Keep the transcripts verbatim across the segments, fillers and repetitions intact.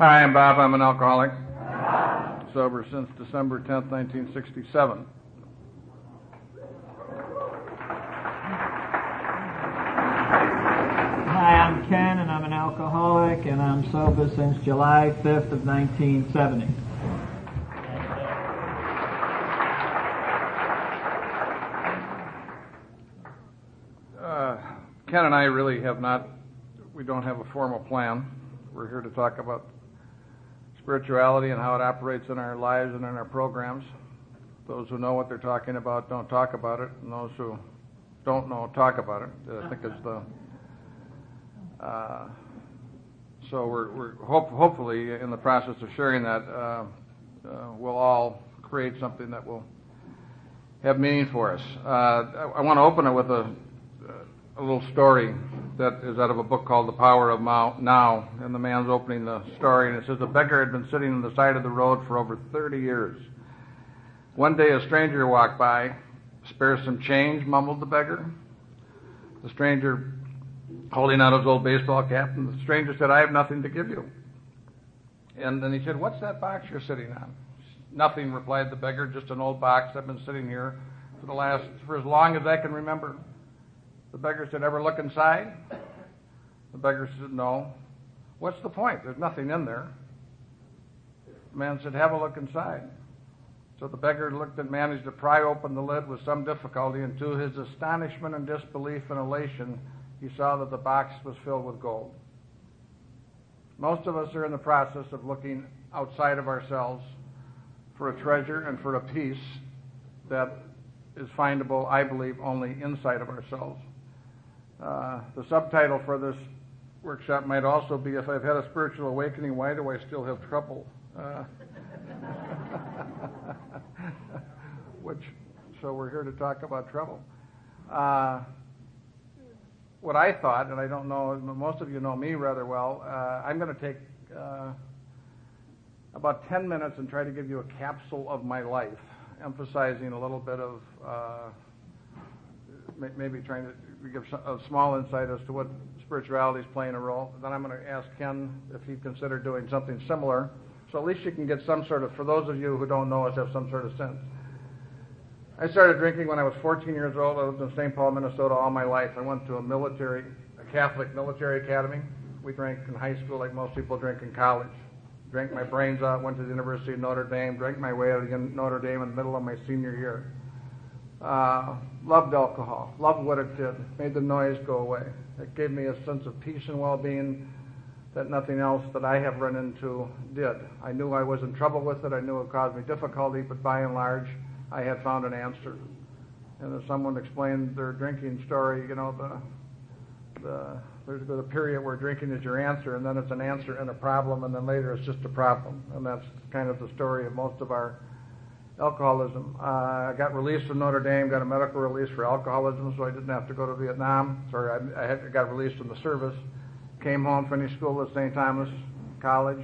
Hi, I'm Bob. I'm an alcoholic. Sober since December tenth, nineteen sixty-seven. Hi, I'm Ken, and I'm an alcoholic, and I'm sober since July fifth of nineteen seventy. Uh, Ken and I really have not, we don't have a formal plan. We're here to talk about spirituality and how it operates in our lives and in our programs. Those who know what they're talking about don't talk about it, and those who don't know talk about it. I think is the uh, so we're, we're hope, hopefully in the process of sharing that uh, uh, we'll all create something that will have meaning for us. Uh, I, I want to open it with a, a little story that is out of a book called The Power of Now, and the man's opening the story, and it says, a beggar had been sitting on the side of the road for over thirty years. One day a stranger walked by. Spare some change, mumbled the beggar. The stranger holding out his old baseball cap, and the stranger said, I have nothing to give you. And then he said, what's that box you're sitting on? Nothing, replied the beggar, just an old box. I've been sitting here for the last, for as long as I can remember. The beggar said, ever look inside? The beggar said, no. What's the point? There's nothing in there. The man said, have a look inside. So the beggar looked and managed to pry open the lid with some difficulty, and to his astonishment and disbelief and elation, he saw that the box was filled with gold. Most of us are in the process of looking outside of ourselves for a treasure and for a peace that is findable, I believe, only inside of ourselves. Uh, the subtitle for this workshop might also be, if I've had a spiritual awakening, why do I still have trouble? Uh, which, so we're here to talk about trouble. Uh, what I thought, and I don't know, most of you know me rather well, uh, I'm going to take uh, about ten minutes and try to give you a capsule of my life, emphasizing a little bit of uh, maybe trying to give a small insight as to what spirituality is playing a role. Then I'm going to ask Ken if he'd consider doing something similar. So at least you can get some sort of, for those of you who don't know us, have some sort of sense. I started drinking when I was fourteen years old. I lived in Saint Paul, Minnesota all my life. I went to a military, a Catholic military academy. We drank in high school like most people drink in college. Drank my brains out, went to the University of Notre Dame, drank my way out of Notre Dame in the middle of my senior year. Uh, loved alcohol, loved what it did, made the noise go away. It gave me a sense of peace and well-being that nothing else that I have run into did. I knew I was in trouble with it, I knew it caused me difficulty, but by and large, I had found an answer. And as someone explained their drinking story, you know, the, the there's a period where drinking is your answer, and then it's an answer and a problem, and then later it's just a problem. And that's kind of the story of most of our alcoholism. Uh, I got released from Notre Dame, got a medical release for alcoholism, so I didn't have to go to Vietnam. Sorry, I, I had, got released from the service. Came home, finished school at Saint Thomas College.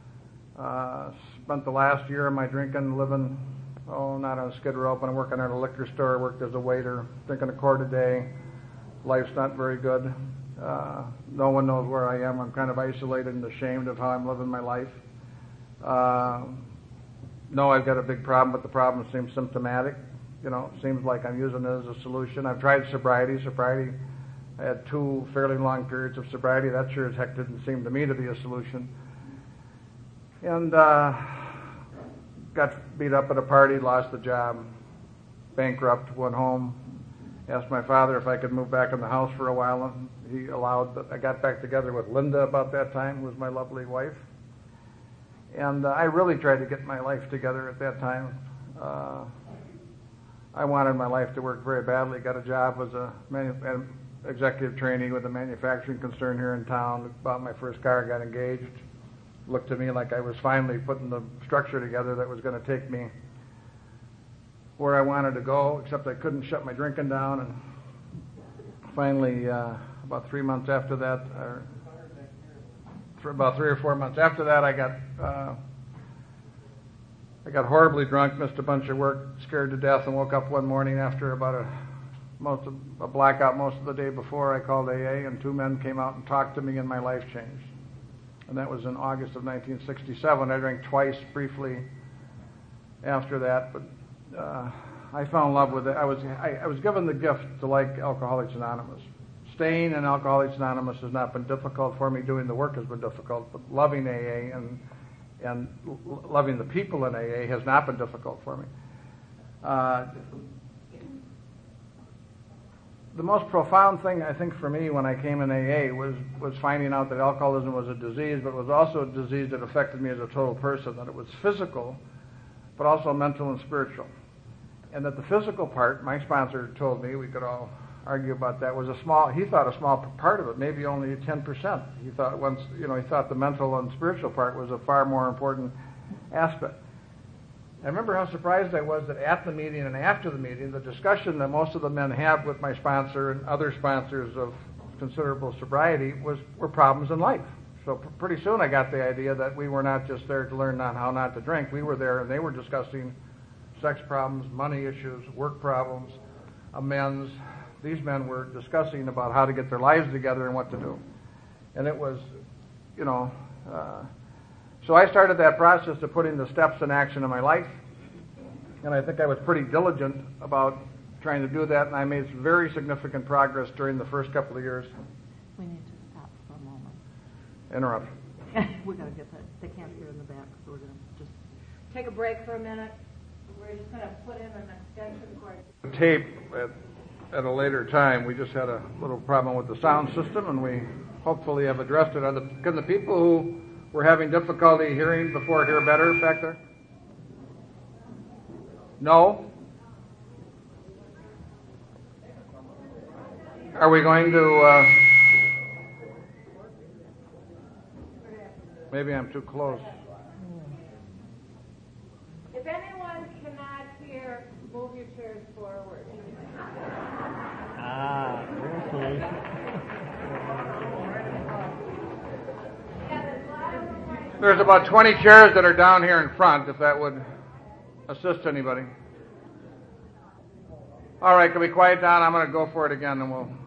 Uh, spent the last year of my drinking, living, oh, not on Skid Row, but I'm working at a liquor store, worked as a waiter, drinking a quart a day. Life's not very good. Uh, no one knows where I am. I'm kind of isolated and ashamed of how I'm living my life. Uh, no, I've got a big problem, but the problem seems symptomatic. You know, it seems like I'm using it as a solution. I've tried sobriety. Sobriety, I had two fairly long periods of sobriety. That sure as heck didn't seem to me to be a solution. And uh, got beat up at a party, lost the job, bankrupt, went home, asked my father if I could move back in the house for a while, and he allowed. But I got back together with Linda about that time, who was my lovely wife. And uh, I really tried to get my life together at that time. Uh, I wanted my life to work very badly. Got a job as a manu- an executive trainee with a manufacturing concern here in town. Bought my first car, got engaged. Looked to me like I was finally putting the structure together that was going to take me where I wanted to go, except I couldn't shut my drinking down. And finally, uh, about three months after that, or for about three or four months after that, I got uh, I got horribly drunk, missed a bunch of work, scared to death, and woke up one morning after about a most of, a blackout most of the day before. I called A A, and two men came out and talked to me, and my life changed. and that was in August of nineteen sixty-seven. I drank twice briefly after that, but uh, I fell in love with it. I was I, I was given the gift to like Alcoholics Anonymous. Staying in Alcoholics Anonymous has not been difficult for me. Doing the work has been difficult, but loving A A and and l- loving the people in A A has not been difficult for me. Uh, the most profound thing, I think, for me when I came in A A was, was finding out that alcoholism was a disease, but it was also a disease that affected me as a total person, that it was physical, but also mental and spiritual. And that the physical part, my sponsor told me, we could all argue about that, was a small, he thought a small part of it, maybe only ten percent. He thought once, you know, he thought the mental and spiritual part was a far more important aspect. I remember how surprised I was that at the meeting and after the meeting, the discussion that most of the men had with my sponsor and other sponsors of considerable sobriety was were problems in life. So pr- pretty soon I got the idea that we were not just there to learn not how not to drink. We were there and they were discussing sex problems, money issues, work problems, amends. These men were discussing about how to get their lives together and what to do. And it was, you know, uh, so I started that process of putting the steps in action in my life, and I think I was pretty diligent about trying to do that, and I made very significant progress during the first couple of years. We need to stop for a moment. Interrupt. We're going to get that. They can't hear in the back, so we're going to just take a break for a minute. We're just going to put in an extension cord. Tape at, at a later time. We just had a little problem with the sound system, and we hopefully have addressed it. Are the, can the people who were having difficulty hearing before hear better back there? No? Are we going to... Uh, maybe I'm too close. If anyone cannot hear, move your chairs forward. Ah, there's a solution. There's about twenty chairs that are down here in front, if that would assist anybody. All right, can we quiet down? I'm going to go for it again, and we'll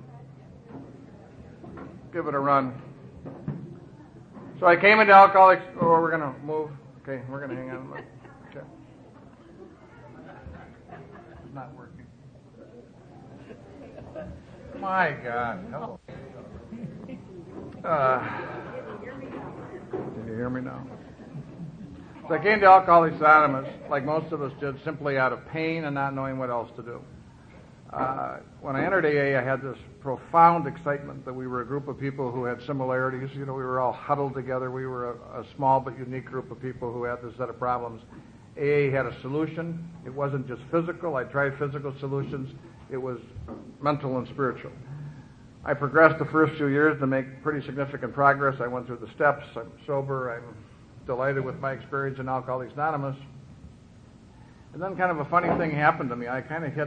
give it a run. So I came into Alcoholics... Oh, we're going to move. Okay, we're going to hang on. Okay. It's not working. My God. Hello. Uh... Can you hear me now? So I came to Alcoholics Anonymous, like most of us did, simply out of pain and not knowing what else to do. Uh, when I entered A A, I had this profound excitement that we were a group of people who had similarities. You know, we were all huddled together. We were a, a small but unique group of people who had this set of problems. A A had a solution. It wasn't just physical. I tried physical solutions. It was mental and spiritual. I progressed the first few years to make pretty significant progress. I went through the steps. I'm sober. I'm delighted with my experience in Alcoholics Anonymous. And then kind of a funny thing happened to me. I kind of hit,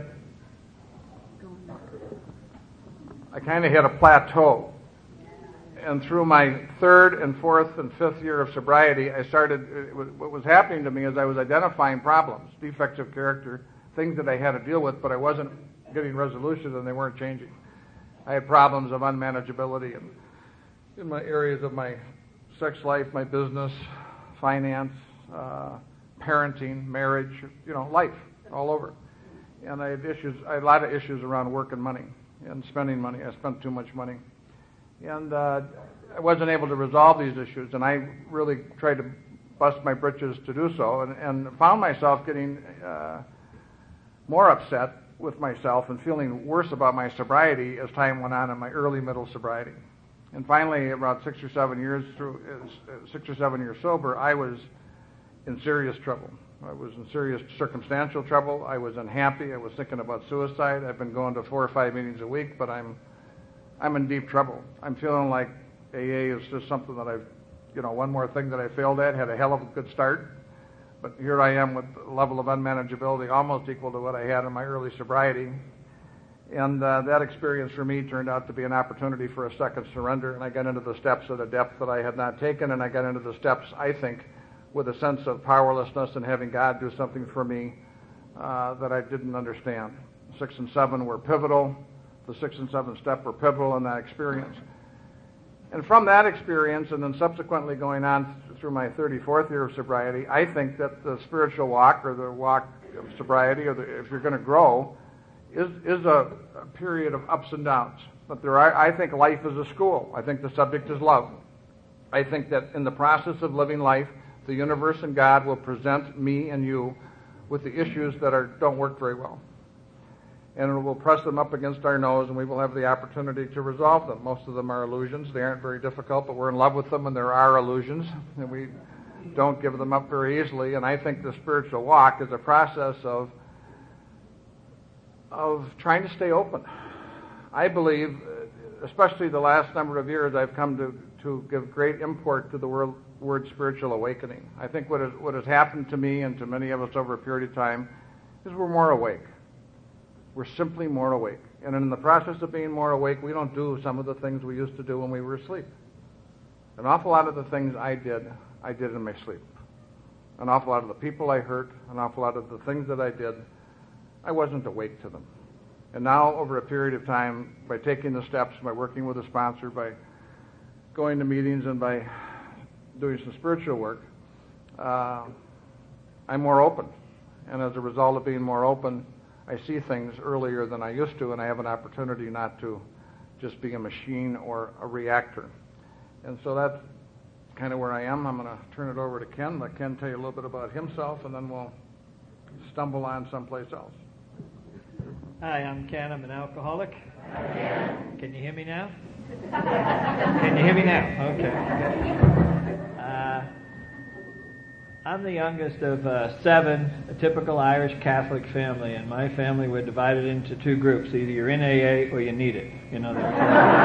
I kind of hit a plateau. And through my third and fourth and fifth year of sobriety, I started, it was, what was happening to me is I was identifying problems, defects of character, things that I had to deal with, but I wasn't getting resolution and they weren't changing. I had problems of unmanageability in, in my areas of my sex life, my business, finance, uh, parenting, marriage, you know, life, all over. And I had issues, I had a lot of issues around work and money and spending money. I spent too much money. And uh, I wasn't able to resolve these issues, and I really tried to bust my britches to do so, and, and found myself getting uh, more upset with myself and feeling worse about my sobriety as time went on in my early middle sobriety. And finally, about six or seven years through, uh, six or seven years sober, I was in serious trouble. I was in serious circumstantial trouble. I was unhappy. I was thinking about suicide. I've been going to four or five meetings a week, but I'm I'm in deep trouble. I'm feeling like A A is just something that I've, you know, one more thing that I failed at. Had a hell of a good start. But here I am with a level of unmanageability almost equal to what I had in my early sobriety. And uh, that experience for me turned out to be an opportunity for a second surrender, and I got into the steps at a depth that I had not taken, and I got into the steps, I think, with a sense of powerlessness and having God do something for me uh, that I didn't understand. Six and seven were pivotal. The six and seven step were pivotal in that experience. And from that experience, and then subsequently going on through my thirty-fourth year of sobriety, I think that the spiritual walk, or the walk of sobriety, or the, if you're going to grow, is is a, a period of ups and downs. But there are, I think life is a school. I think the subject is love. I think that in the process of living life, the universe and God will present me and you with the issues that are don't work very well. And we'll press them up against our nose, and we will have the opportunity to resolve them. Most of them are illusions. They aren't very difficult, but we're in love with them, and there are illusions, and we don't give them up very easily. And I think the spiritual walk is a process of of trying to stay open. I believe, especially the last number of years, I've come to, to give great import to the word, word spiritual awakening. I think what has, what has happened to me and to many of us over a period of time is we're more awake. We're simply more awake. And in the process of being more awake, we don't do some of the things we used to do when we were asleep. An awful lot of the things I did, I did in my sleep. An awful lot of the people I hurt, an awful lot of the things that I did, I wasn't awake to them. And now, over a period of time, by taking the steps, by working with a sponsor, by going to meetings, and by doing some spiritual work, uh, I'm more open. And as a result of being more open, I see things earlier than I used to, and I have an opportunity not to just be a machine or a reactor. And so that's kind of where I am. I'm going to turn it over to Ken, let Ken tell you a little bit about himself, and then we'll stumble on someplace else. Hi, I'm Ken. I'm an alcoholic. Can you hear me now? Can you hear me now? Okay. Uh, I'm the youngest of uh, seven, a typical Irish Catholic family, and my family were divided into two groups. Either you're in A A or you need it. You know, uh,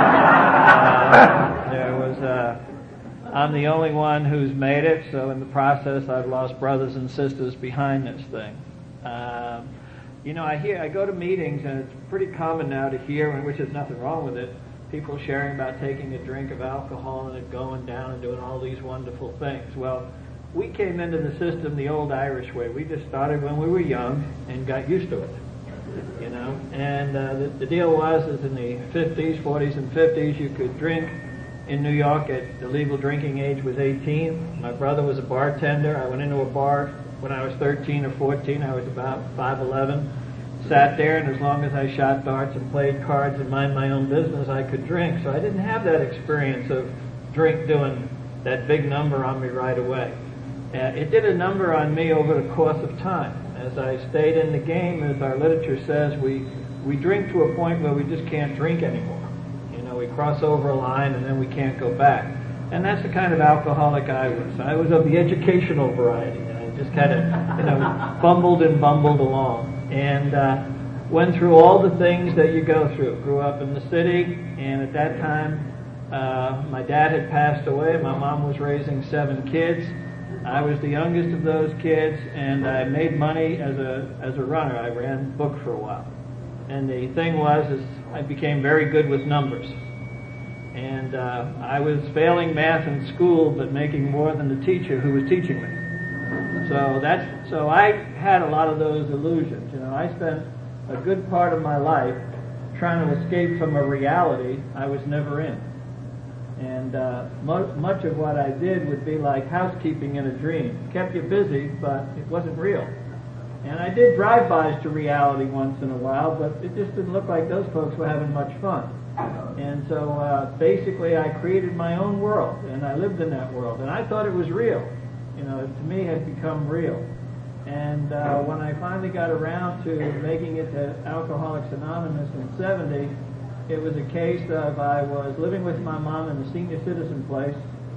there was, uh, I'm the only one who's made it, so in the process I've lost brothers and sisters behind this thing. Um, you know, I hear, I go to meetings, and it's pretty common now to hear, and which is nothing wrong with it, people sharing about taking a drink of alcohol and it going down and doing all these wonderful things. Well, we came into the system the old Irish way. We just started when we were young and got used to it, you know. And uh, the, the deal was, is in the fifties, forties, and fifties, you could drink in New York at the legal drinking age was eighteen. My brother was a bartender. I went into a bar when I was thirteen or fourteen. I was about five eleven. Sat there, and as long as I shot darts and played cards and mind my own business, I could drink. So I didn't have that experience of drink doing that big number on me right away. Uh, it did a number on me over the course of time. As I stayed in the game, as our literature says, we, we drink to a point where we just can't drink anymore. You know, we cross over a line and then we can't go back. And that's the kind of alcoholic I was. I was of the educational variety. I just kind of, you know, bumbled and bumbled along. And uh, went through all the things that you go through. Grew up in the city, and at that time, uh, my dad had passed away. My mom was raising seven kids. I was the youngest of those kids, and I made money as a as a runner. I ran book for a while. And the thing was, is I became very good with numbers. And uh, I was failing math in school, but making more than the teacher who was teaching me. So that's so I had a lot of those illusions. You know, I spent a good part of my life trying to escape from a reality I was never in. And uh, mo- much of what I did would be like housekeeping in a dream. Kept you busy, but it wasn't real. And I did drive-bys to reality once in a while, but it just didn't look like those folks were having much fun. And so uh, basically I created my own world, and I lived in that world. And I thought it was real. You know, to me, it had become real. And uh, when I finally got around to making it to Alcoholics Anonymous in seventy, it was a case of I was living with my mom in the senior citizen place.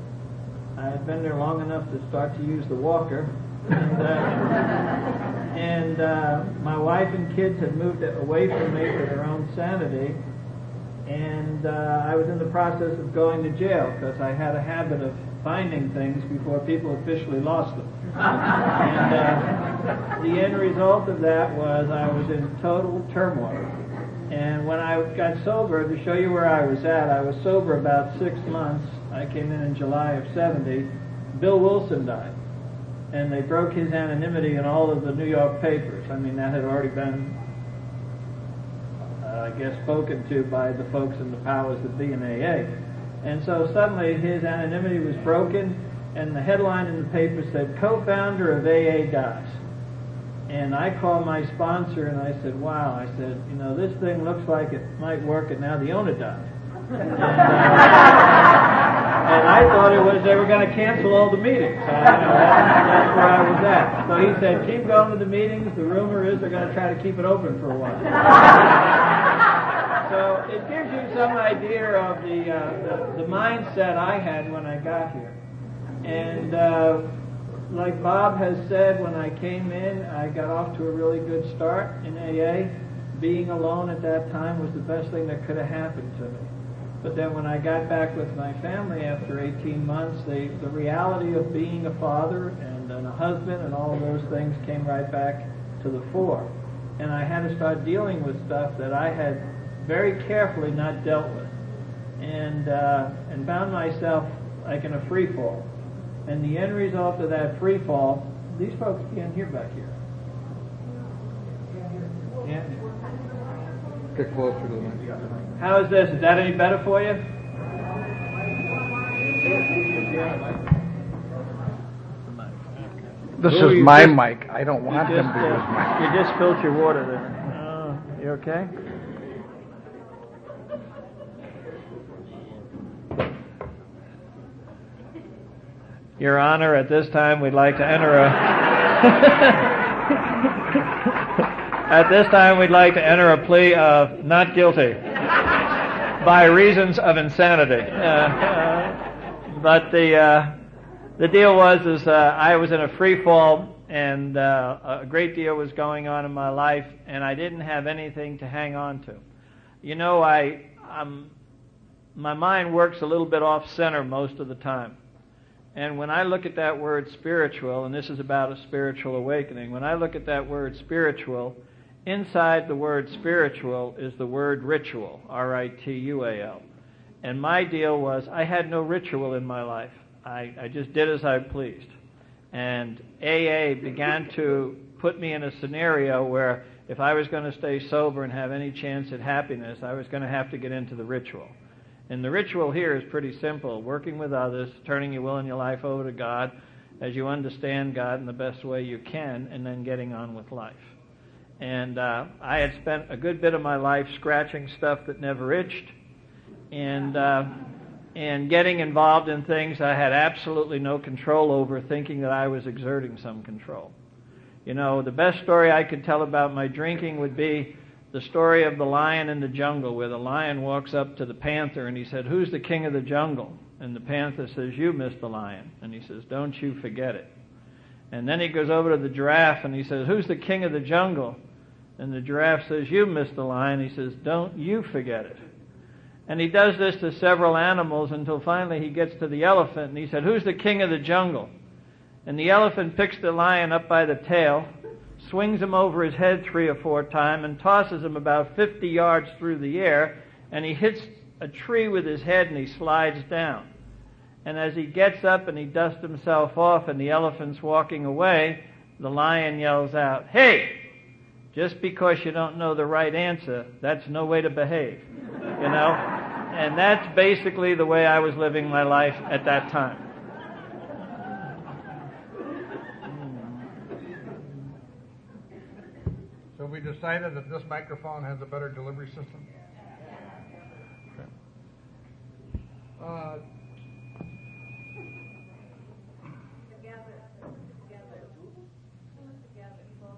I had been there long enough to start to use the walker. And, uh, and uh, my wife and kids had moved away from me for their own sanity. And uh, I was in the process of going to jail because I had a habit of finding things before people officially lost them. And uh, the end result of that was I was in total turmoil. And when I got sober, to show you where I was at, I was sober about six months. I came in in July of seventy. Bill Wilson died. And they broke his anonymity in all of the New York papers. I mean, that had already been, uh, I guess, spoken to by the folks in the powers that be in A A. And so suddenly his anonymity was broken, and the headline in the paper said, co-founder of A A dies. And I called my sponsor and I said, wow, I said, you know, this thing looks like it might work, and now the owner died. And, uh, and I thought it was they were going to cancel all the meetings. So, you know, that's, that's where I was at. So he said, keep going to the meetings. The rumor is they're going to try to keep it open for a while. So it gives you some idea of the, uh, the, the mindset I had when I got here. And uh, like Bob has said, when I came in, I got off to a really good start in A A. Being alone at that time was the best thing that could have happened to me. But then when I got back with my family after eighteen months, the, the reality of being a father and, and a husband and all of those things came right back to the fore. And I had to start dealing with stuff that I had very carefully not dealt with. And, uh, and found myself like in a free fall. And the end result of that free fall, these folks can't hear back here. Yeah. Get closer to the mic. How is this? Is that any better for you? This Ooh, is you my just- mic. I don't want you him just, to use uh, mine. You just spilled your water there. Oh, you okay? Your Honor, at this time we'd like to enter a At this time we'd like to enter a plea of not guilty by reasons of insanity. Uh, uh, but the uh, the deal was is uh, I was in a free fall, and uh, a great deal was going on in my life, and I didn't have anything to hang on to. You know, I I'm, my mind works a little bit off center most of the time. And when I look at that word spiritual, and this is about a spiritual awakening, when I look at that word spiritual, inside the word spiritual is the word ritual, R I T U A L. And my deal was I had no ritual in my life. I, I just did as I pleased. And A A began to put me in a scenario where if I was going to stay sober and have any chance at happiness, I was going to have to get into the ritual. And the ritual here is pretty simple: working with others, turning your will and your life over to God as you understand God in the best way you can, and then getting on with life. And uh, I had spent a good bit of my life scratching stuff that never itched, and uh, and getting involved in things I had absolutely no control over, thinking that I was exerting some control. You know, the best story I could tell about my drinking would be the story of the lion in the jungle, where the lion walks up to the panther and he said, "Who's the king of the jungle?" And the panther says, "You, Mister Lion." And he says, "Don't you forget it." And then he goes over to the giraffe and he says, "Who's the king of the jungle?" And the giraffe says, "You, Mister Lion." He says, "Don't you forget it." And he does this to several animals until finally he gets to the elephant and he said, "Who's the king of the jungle?" And the elephant picks the lion up by the tail, swings him over his head three or four times, and tosses him about fifty yards through the air, and he hits a tree with his head and he slides down. And as he gets up and he dusts himself off and the elephant's walking away, the lion yells out, "Hey, just because you don't know the right answer, that's no way to behave." You know? And that's basically the way I was living my life at that time. So we decided that this microphone has a better delivery system? Okay. Uh, Together, together, together, both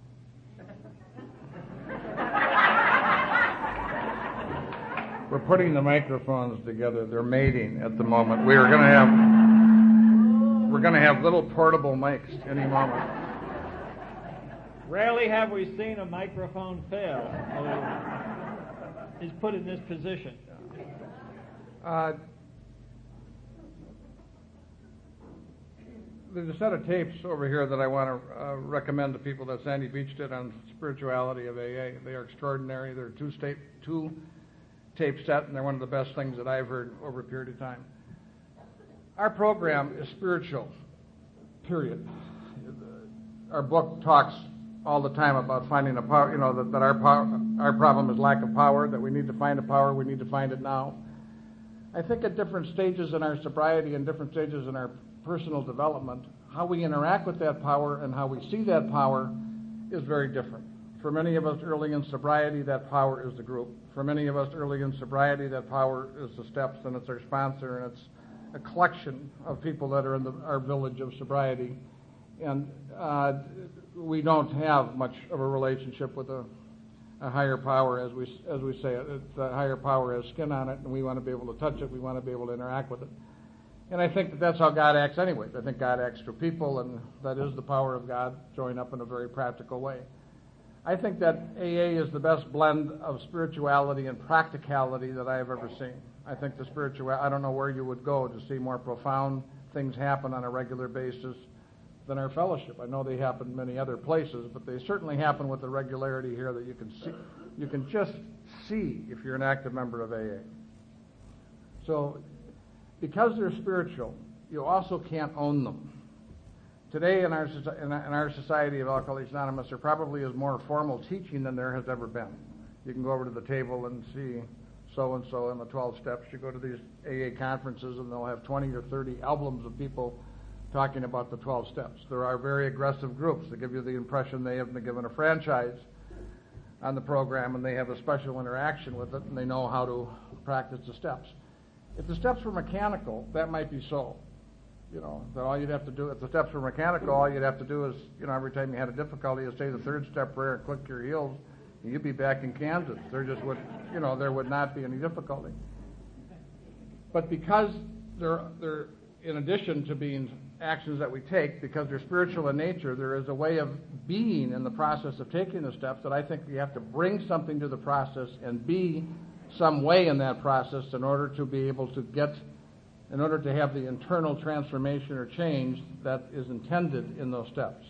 microphones. We're putting the microphones together. They're mating at the moment. We are going to have we're going to have little portable mics any moment. Rarely have we seen a microphone fail or is put in this position. Uh, there's a set of tapes over here that I want to uh, recommend to people that Sandy Beach did on spirituality of A A. They are extraordinary. They're two state two tape set, and they're one of the best things that I've heard over a period of time. Our program is spiritual, period. Our book talks all the time about finding a power, you know, that, that our power, our problem is lack of power, that we need to find a power, we need to find it now. I think at different stages in our sobriety and different stages in our personal development, how we interact with that power and how we see that power is very different. For many of us early in sobriety, that power is the group. For many of us early in sobriety, that power is the steps, and it's our sponsor, and it's a collection of people that are in the, our village of sobriety. And uh, we don't have much of a relationship with a, a higher power, as we as we say it. It's a higher power has skin on it, and we want to be able to touch it. We want to be able to interact with it. And I think that that's how God acts anyways. I think God acts through people, and that is the power of God showing up in a very practical way. I think that A A is the best blend of spirituality and practicality that I have ever seen. I think the spiritual, I don't know where you would go to see more profound things happen on a regular basis than our fellowship. I know they happen many other places, but they certainly happen with the regularity here that you can see, you can just see if you're an active member of A A. So, because they're spiritual, you also can't own them. Today in our, in our Society of Alcoholics Anonymous, there probably is more formal teaching than there has ever been. You can go over to the table and see so-and-so in the twelve steps. You go to these A A conferences and they'll have twenty or thirty albums of people talking about the twelve steps. There are very aggressive groups that give you the impression they have been given a franchise on the program and they have a special interaction with it and they know how to practice the steps. If the steps were mechanical, that might be so. You know, that all you'd have to do, if the steps were mechanical, all you'd have to do is, you know, every time you had a difficulty, you say the third step prayer and click your heels, and you'd be back in Kansas. There just would, you know, there would not be any difficulty. But because they're, they're, in addition to being actions that we take, because they're spiritual in nature, there is a way of being in the process of taking the steps that I think we have to bring something to the process and be some way in that process in order to be able to get in order to have the internal transformation or change that is intended in those steps.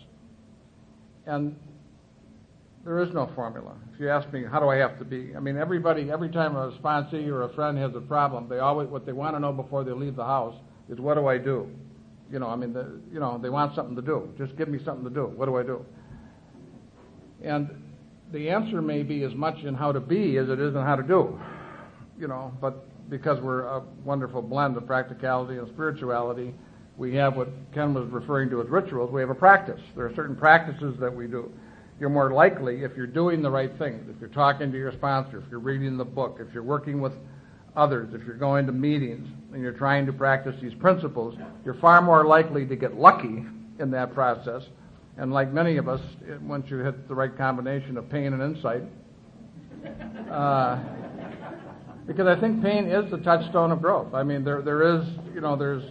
And there is no formula. If you ask me, how do I have to be? I mean, everybody, every time a sponsee or a friend has a problem, they always, what they want to know before they leave the house is, what do I do? You know, I mean, the, you know, they want something to do. Just give me something to do. What do I do? And the answer may be as much in how to be as it is in how to do. You know, but because we're a wonderful blend of practicality and spirituality, we have what Ken was referring to as rituals. We have a practice. There are certain practices that we do. You're more likely, if you're doing the right things, if you're talking to your sponsor, if you're reading the book, if you're working with others, if you're going to meetings and you're trying to practice these principles, you're far more likely to get lucky in that process. And like many of us, once you hit the right combination of pain and insight, uh, because I think pain is the touchstone of growth. I mean, there there is, you know, there's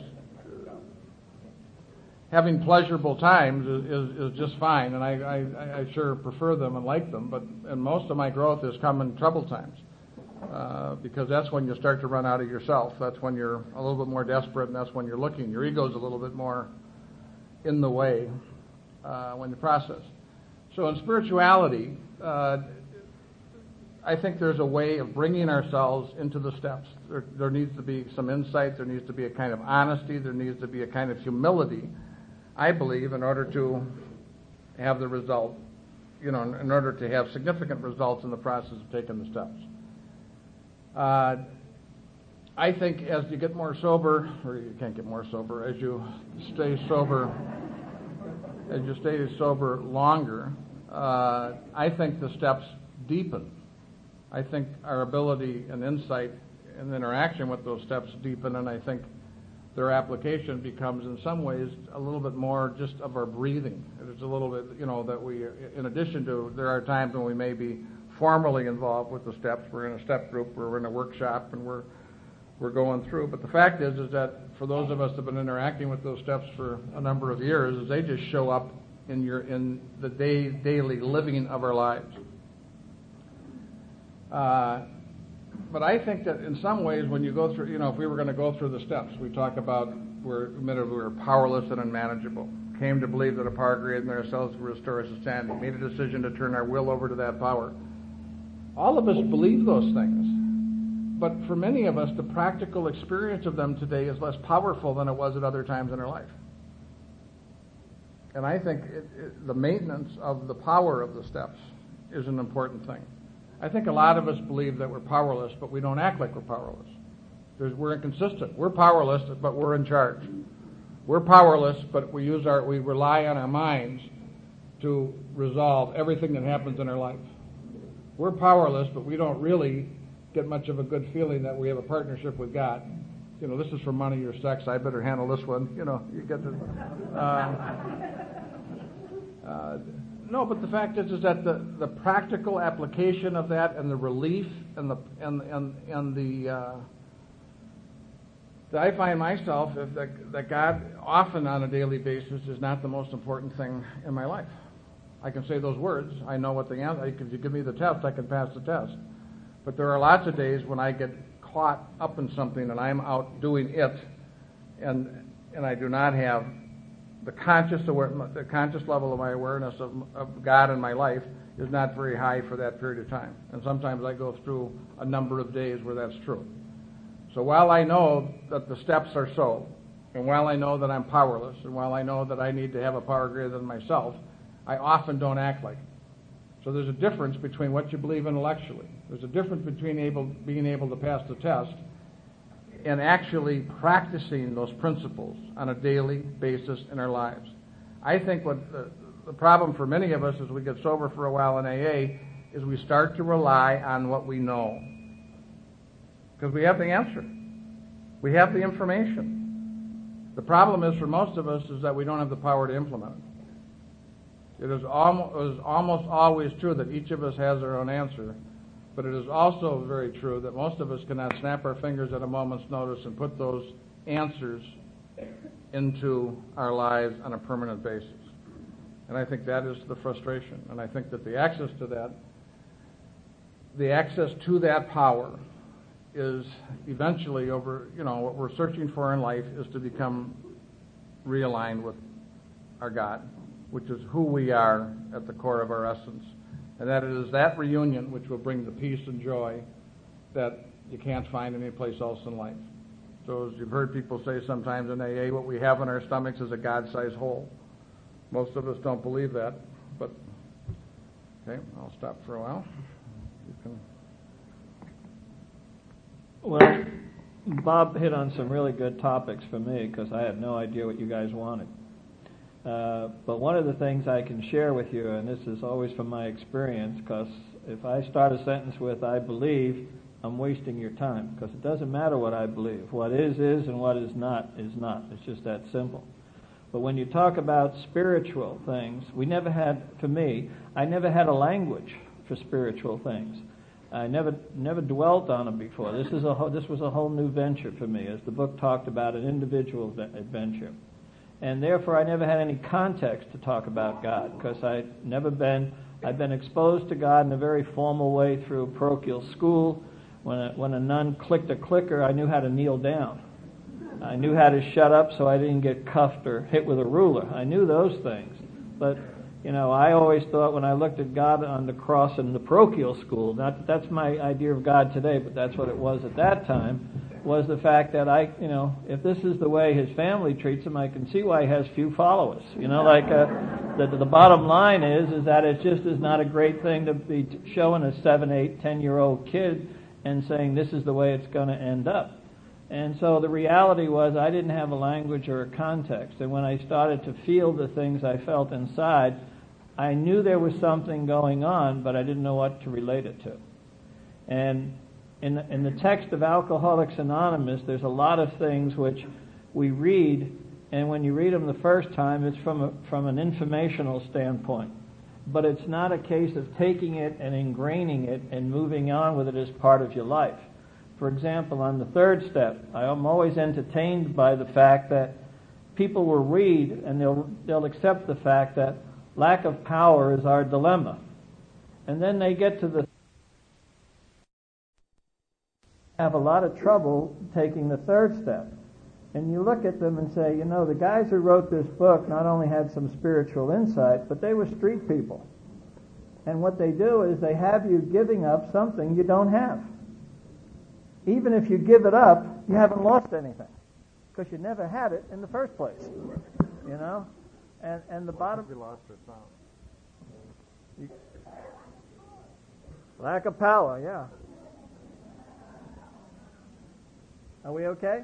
having pleasurable times is, is, is just fine, and I, I, I sure prefer them and like them, but and most of my growth has come in trouble times, uh, because that's when you start to run out of yourself. That's when you're a little bit more desperate, and that's when you're looking. Your ego's a little bit more in the way uh, when you process. So in spirituality, uh, I think there's a way of bringing ourselves into the steps. There, there needs to be some insight. There needs to be a kind of honesty. There needs to be a kind of humility, I believe, in order to have the result, you know, in order to have significant results in the process of taking the steps. Uh, I think as you get more sober, or you can't get more sober, as you stay sober, as you stay sober longer, uh, I think the steps deepen. I think our ability and insight and interaction with those steps deepen, and I think their application becomes in some ways a little bit more just of our breathing. It's a little bit, you know, that we, in addition to, there are times when we may be formally involved with the steps. We're in a step group, we're in a workshop, and we're we're going through. But the fact is, is that for those of us that have been interacting with those steps for a number of years, is they just show up in your in the day daily living of our lives. Uh, but I think that in some ways, when you go through, you know, if we were going to go through the steps, we talk about we're admitted we were powerless and unmanageable. Came to believe that a power greater than ourselves would restore us to standing. Made a decision to turn our will over to that power. All of us believe those things. But for many of us, the practical experience of them today is less powerful than it was at other times in our life. And I think it, it, the maintenance of the power of the steps is an important thing. I think a lot of us believe that we're powerless, but we don't act like we're powerless. There's, we're inconsistent. We're powerless, but we're in charge. We're powerless, but we use our, we rely on our minds to resolve everything that happens in our life. We're powerless, but we don't really get much of a good feeling that we have a partnership with God. You know, this is for money or sex. I better handle this one. You know, you get the. Uh, uh, no, but the fact is, is that the, the practical application of that and the relief and the and and and the. Uh, I find myself if that, that God often on a daily basis is not the most important thing in my life. I can say those words. I know what the answer. If you give me the test, I can pass the test. But there are lots of days when I get caught up in something and I'm out doing it, and and I do not have the conscious aware, the conscious level of my awareness of, of God in my life is not very high for that period of time. And sometimes I go through a number of days where that's true. So while I know that the steps are so, and while I know that I'm powerless, and while I know that I need to have a power greater than myself, I often don't act like it. So there's a difference between what you believe intellectually. There's a difference between able, being able to pass the test and actually practicing those principles on a daily basis in our lives. I think what the, the problem for many of us as we get sober for a while in A A is we start to rely on what we know. Because we have the answer. We have the information. The problem is for most of us is that we don't have the power to implement it. It is almost, it is almost always true that each of us has our own answer, but it is also very true that most of us cannot snap our fingers at a moment's notice and put those answers into our lives on a permanent basis. And I think that is the frustration. And I think that the access to that, the access to that power is eventually over, you know, what we're searching for in life is to become realigned with our God, which is who we are at the core of our essence. And that it is that reunion which will bring the peace and joy that you can't find anyplace else in life. So as you've heard people say sometimes in A A, what we have in our stomachs is a God-sized hole. Most of us don't believe that, but okay, I'll stop for a while. You can. Well, Bob hit on some really good topics for me because I had no idea what you guys wanted. Uh, but one of the things I can share with you, and this is always from my experience, because if I start a sentence with "I believe," I'm wasting your time, because it doesn't matter what I believe. What is, is, and what is not, is not. It's just that simple. But when you talk about spiritual things, we never had, for me, I never had a language for spiritual things. I never never dwelt on them before. This is a whole, this was a whole new venture for me, as the book talked about, an individual adventure. And therefore, I never had any context to talk about God, because I'd never been, I'd been exposed to God in a very formal way through parochial school. When a, when a nun clicked a clicker, I knew how to kneel down. I knew how to shut up so I didn't get cuffed or hit with a ruler. I knew those things. But, you know, I always thought when I looked at God on the cross in the parochial school, not, that's my idea of God today, but that's what it was at that time, was the fact that I, you know, if this is the way his family treats him, I can see why he has few followers. You know, like uh, the, the bottom line is, is that it just is not a great thing to be showing a seven, eight, ten-year-old kid and saying this is the way it's going to end up. And so the reality was I didn't have a language or a context. And when I started to feel the things I felt inside, I knew there was something going on, but I didn't know what to relate it to. And in the, in the text of Alcoholics Anonymous, there's a lot of things which we read, and when you read them the first time, it's from a, from an informational standpoint. But it's not a case of taking it and ingraining it and moving on with it as part of your life. For example, on the third step, I'm always entertained by the fact that people will read and they'll they'll accept the fact that lack of power is our dilemma. And then they get to the have a lot of trouble taking the third step. And you look at them and say, you know, the guys who wrote this book not only had some spiritual insight, but they were street people. And what they do is they have you giving up something you don't have. Even if you give it up, you haven't lost anything, because you never had it in the first place. You know, and and the bottom. We lost it now. You, lack of power, yeah. Are we okay?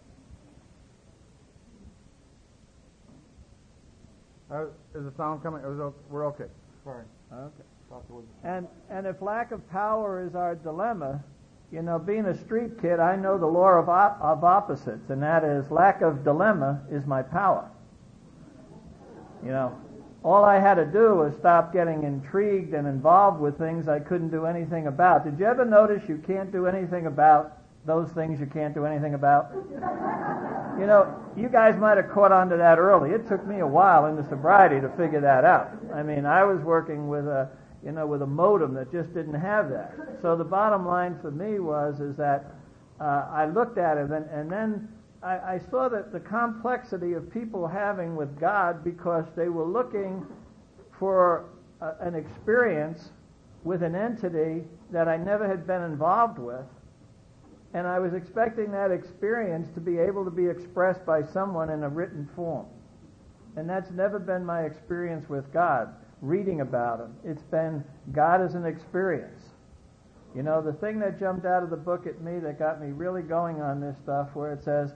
Uh, is the sound coming? It was o- we're okay. Sorry. Okay. Thought there was- And and if lack of power is our dilemma, you know, being a street kid, I know the law of op- of opposites, and that is lack of dilemma is my power. You know, all I had to do was stop getting intrigued and involved with things I couldn't do anything about. Did you ever notice you can't do anything about those things you can't do anything about? You know, you guys might have caught on to that early. It took me a while into sobriety to figure that out. I mean, I was working with a, you know, with a modem that just didn't have that. So the bottom line for me was is that uh, I looked at it, and, and then I, I saw that the complexity of people having with God, because they were looking for a, an experience with an entity that I never had been involved with. And I was expecting that experience to be able to be expressed by someone in a written form. And that's never been my experience with God, reading about Him. It's been God as an experience. You know, the thing that jumped out of the book at me that got me really going on this stuff, where it says,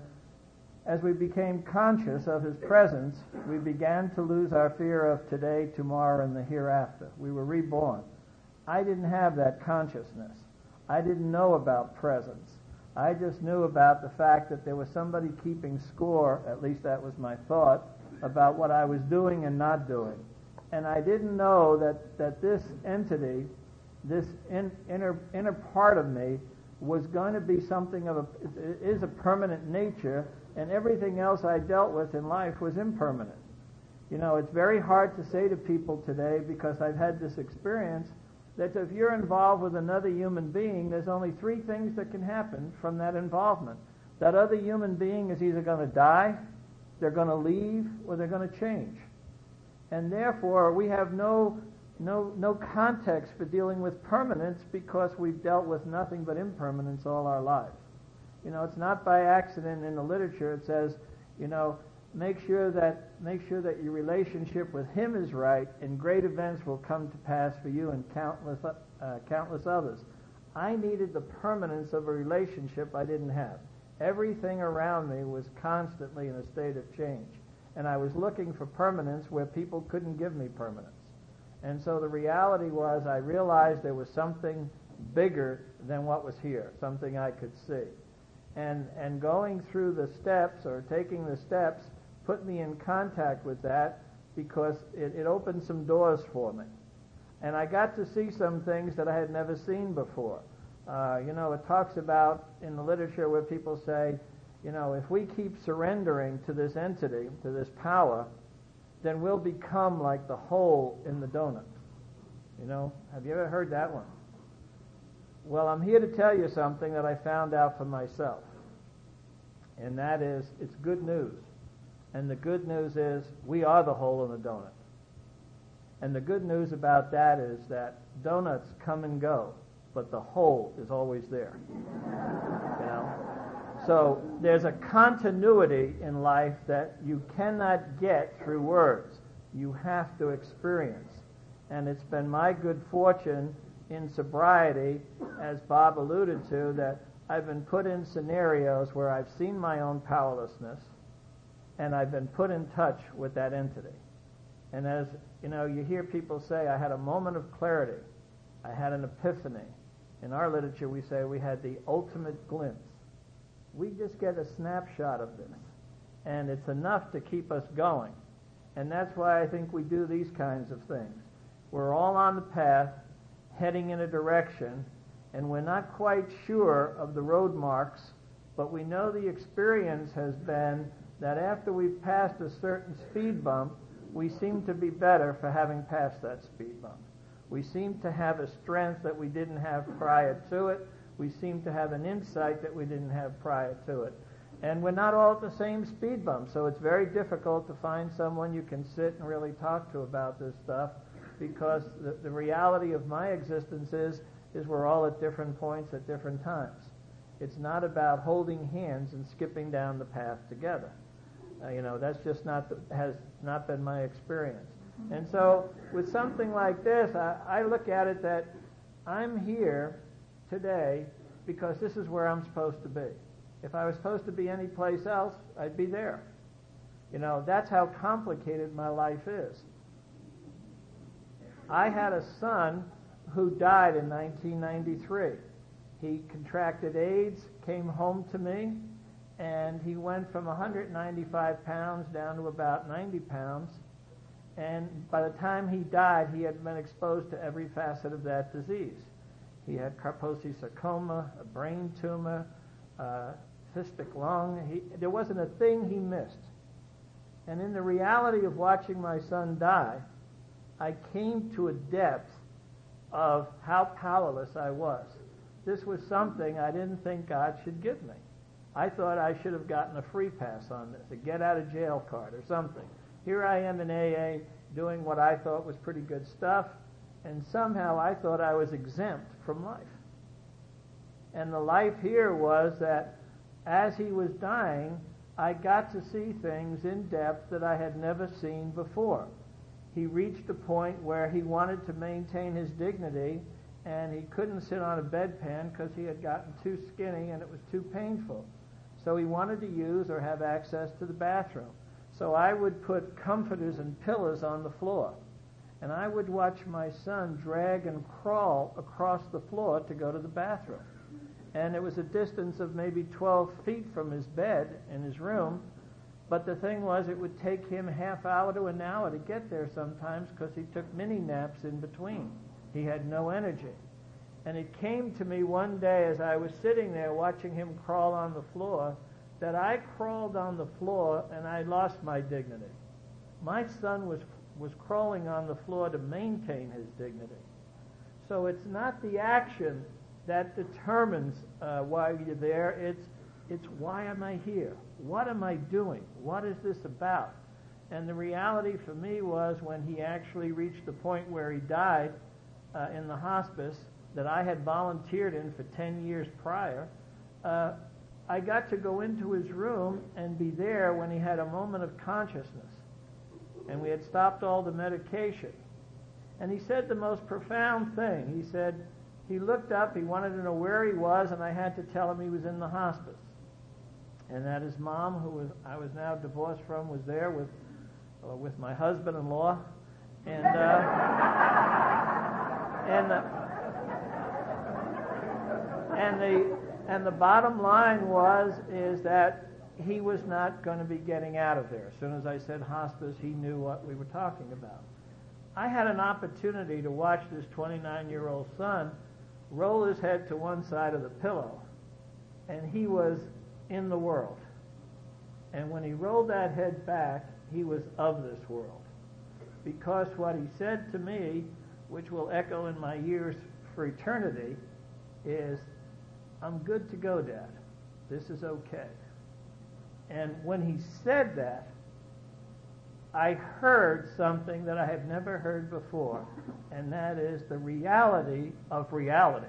as we became conscious of His presence, we began to lose our fear of today, tomorrow, and the hereafter. We were reborn. I didn't have that consciousness. I didn't know about presence. I just knew about the fact that there was somebody keeping score, at least that was my thought, about what I was doing and not doing. And I didn't know that, that this entity, this in, inner inner part of me, was going to be something of a, is a permanent nature, and everything else I dealt with in life was impermanent. You know, it's very hard to say to people today, because I've had this experience, that if you're involved with another human being, there's only three things that can happen from that involvement. That other human being is either going to die, they're going to leave, or they're going to change. And therefore, we have no no no context for dealing with permanence, because we've dealt with nothing but impermanence all our lives. You know, it's not by accident in the literature it says, you know, Make sure that make sure that your relationship with Him is right, and great events will come to pass for you and countless uh, countless others. I needed the permanence of a relationship I didn't have. Everything around me was constantly in a state of change, and I was looking for permanence where people couldn't give me permanence. And so the reality was, I realized there was something bigger than what was here, something I could see. And and going through the steps, or taking the steps, put me in contact with that, because it, it opened some doors for me. And I got to see some things that I had never seen before. Uh, you know, it talks about in the literature where people say, you know, if we keep surrendering to this entity, to this power, then we'll become like the hole in the donut. You know, have you ever heard that one? Well, I'm here to tell you something that I found out for myself. And that is, it's good news. And the good news is, we are the hole in the donut. And the good news about that is that donuts come and go, but the hole is always there. You know? So there's a continuity in life that you cannot get through words. You have to experience. And it's been my good fortune in sobriety, as Bob alluded to, that I've been put in scenarios where I've seen my own powerlessness, and I've been put in touch with that entity. And as you know, you hear people say, I had a moment of clarity. I had an epiphany. In our literature, we say we had the ultimate glimpse. We just get a snapshot of this, and it's enough to keep us going. And that's why I think we do these kinds of things. We're all on the path, heading in a direction, and we're not quite sure of the road marks, but we know the experience has been that after we've passed a certain speed bump, we seem to be better for having passed that speed bump. We seem to have a strength that we didn't have prior to it. We seem to have an insight that we didn't have prior to it. And we're not all at the same speed bump, so it's very difficult to find someone you can sit and really talk to about this stuff, because the, the reality of my existence is, is we're all at different points at different times. It's not about holding hands and skipping down the path together. Uh, you know, that's just not the, has not been my experience. And so with something like this, I, I look at it that I'm here today because this is where I'm supposed to be. If I was supposed to be anyplace else, I'd be there. You know, that's how complicated my life is. I had a son who died in nineteen ninety-three. He contracted AIDS, came home to me, and he went from one hundred ninety-five pounds down to about ninety pounds. And by the time he died, he had been exposed to every facet of that disease. He had Kaposi sarcoma, a brain tumor, uh, cystic lung. He, there wasn't a thing he missed. And in the reality of watching my son die, I came to a depth of how powerless I was. This was something I didn't think God should give me. I thought I should have gotten a free pass on this, a get out of jail card or something. Here I am in A A doing what I thought was pretty good stuff, and somehow I thought I was exempt from life. And the life here was that as he was dying, I got to see things in depth that I had never seen before. He reached a point where he wanted to maintain his dignity, and he couldn't sit on a bedpan because he had gotten too skinny and it was too painful. So he wanted to use or have access to the bathroom. So I would put comforters and pillows on the floor, and I would watch my son drag and crawl across the floor to go to the bathroom. And it was a distance of maybe twelve feet from his bed in his room, but the thing was it would take him a half hour to an hour to get there sometimes because he took mini naps in between. He had no energy. And it came to me one day as I was sitting there watching him crawl on the floor that I crawled on the floor and I lost my dignity. My son was was crawling on the floor to maintain his dignity. So it's not the action that determines uh, why you're there. It's it's why am I here? What am I doing? What is this about? And the reality for me was when he actually reached the point where he died uh, in the hospice that I had volunteered in for ten years prior, uh, I got to go into his room and be there when he had a moment of consciousness. And we had stopped all the medication. And he said the most profound thing. He said he looked up, he wanted to know where he was, and I had to tell him he was in the hospice. And that his mom, who was I was now divorced from, was there with uh, with my husband-in-law. And uh, and the, and the and the bottom line was is that he was not going to be getting out of there. As soon as I said hospice, he knew what we were talking about. I had an opportunity to watch this twenty-nine-year-old son roll his head to one side of the pillow, and he was in the world. And when he rolled that head back, he was of this world. Because what he said to me, which will echo in my years for eternity, is, "I'm good to go, Dad. This is okay." And when he said that, I heard something that I had never heard before, and that is the reality of reality.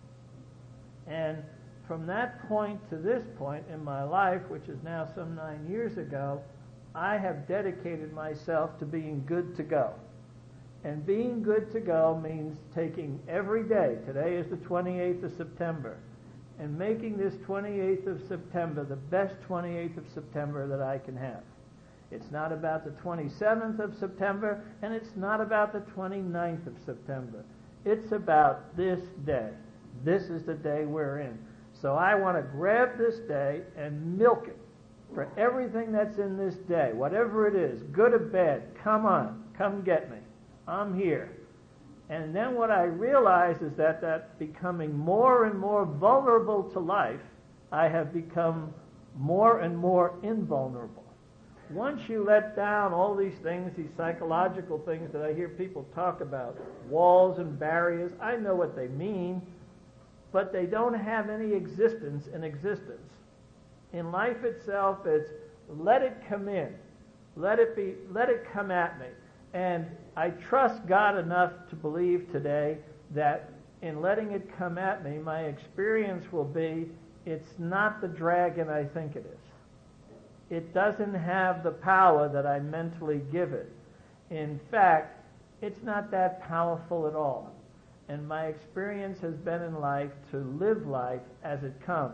And from that point to this point in my life, which is now some nine years ago, I have dedicated myself to being good to go. And being good to go means taking every day, today is the twenty-eighth of September, and making this twenty-eighth of September the best twenty-eighth of September that I can have. It's not about the twenty-seventh of September, and it's not about the twenty-ninth of September. It's about this day. This is the day we're in. So I want to grab this day and milk it for everything that's in this day, whatever it is, good or bad. Come on, come get me. I'm here. And then what I realize is that that becoming more and more vulnerable to life, I have become more and more invulnerable. Once you let down all these things, these psychological things that I hear people talk about, walls and barriers, I know what they mean, but they don't have any existence in existence. In life itself, it's let it come in. Let it be, let it come at me. And I trust God enough to believe today that in letting it come at me, my experience will be it's not the dragon I think it is. It doesn't have the power that I mentally give it. In fact, it's not that powerful at all. And my experience has been in life to live life as it comes.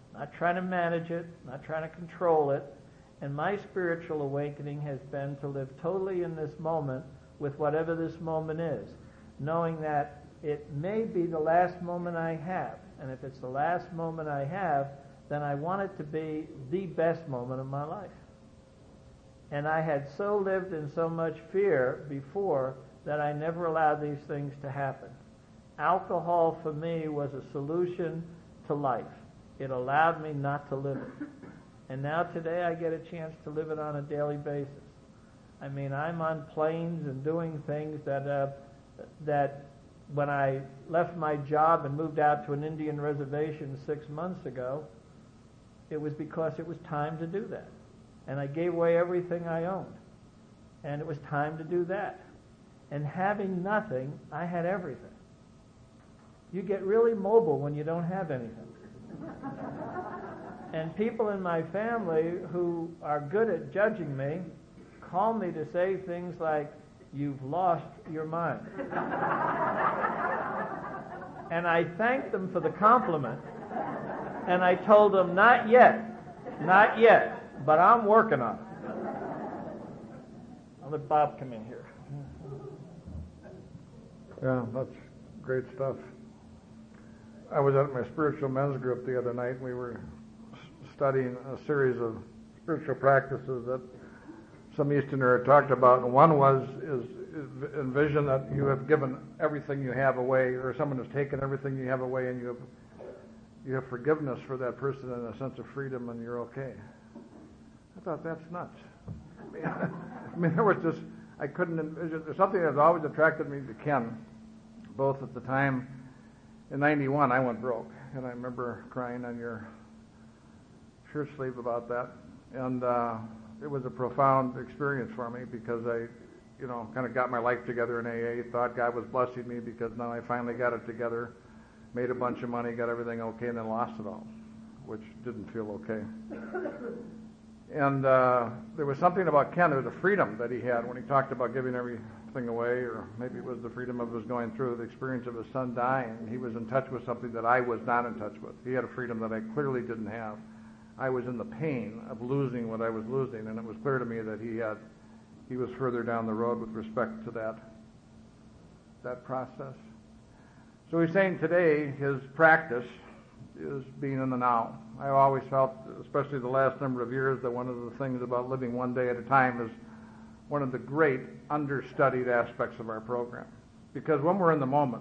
not trying to manage it, not trying to control it. And my spiritual awakening has been to live totally in this moment with whatever this moment is, knowing that it may be the last moment I have. And if it's the last moment I have, then I want it to be the best moment of my life. And I had so lived in so much fear before that I never allowed these things to happen. Alcohol for me was a solution to life. It allowed me not to live it. And now today I get a chance to live it on a daily basis. I mean, I'm on planes and doing things that uh, that when I left my job and moved out to an Indian reservation six months ago, it was because it was time to do that. And I gave away everything I owned. And it was time to do that. And having nothing, I had everything. You get really mobile when you don't have anything. And people in my family who are good at judging me call me to say things like, "You've lost your mind." And I thanked them for the compliment. And I told them, not yet, not yet, but I'm working on it. I'll let Bob come in here. Yeah, that's great stuff. I was at my spiritual men's group the other night, and we were studying a series of spiritual practices that some Easterner had talked about, and one was is, is envision that you have given everything you have away, or someone has taken everything you have away, and you have you have forgiveness for that person and a sense of freedom, and you're okay. I thought, that's nuts. I mean, I mean there was just, I couldn't envision, there's something that's always attracted me to Ken, both at the time, in ninety-one I went broke, and I remember crying on your shirt sleeve about that, and uh, it was a profound experience for me because I, you know, kind of got my life together in A A, thought God was blessing me because now I finally got it together, made a bunch of money, got everything okay, and then lost it all, which didn't feel okay. And uh, there was something about Ken, there was a freedom that he had when he talked about giving everything away, or maybe it was the freedom of his going through the experience of his son dying. He was in touch with something that I was not in touch with. He had a freedom that I clearly didn't have. I was in the pain of losing what I was losing, and it was clear to me that he had, he was further down the road with respect to that, that process. So he's saying today his practice is being in the now. I always felt, especially the last number of years, that one of the things about living one day at a time is one of the great understudied aspects of our program. Because when we're in the moment,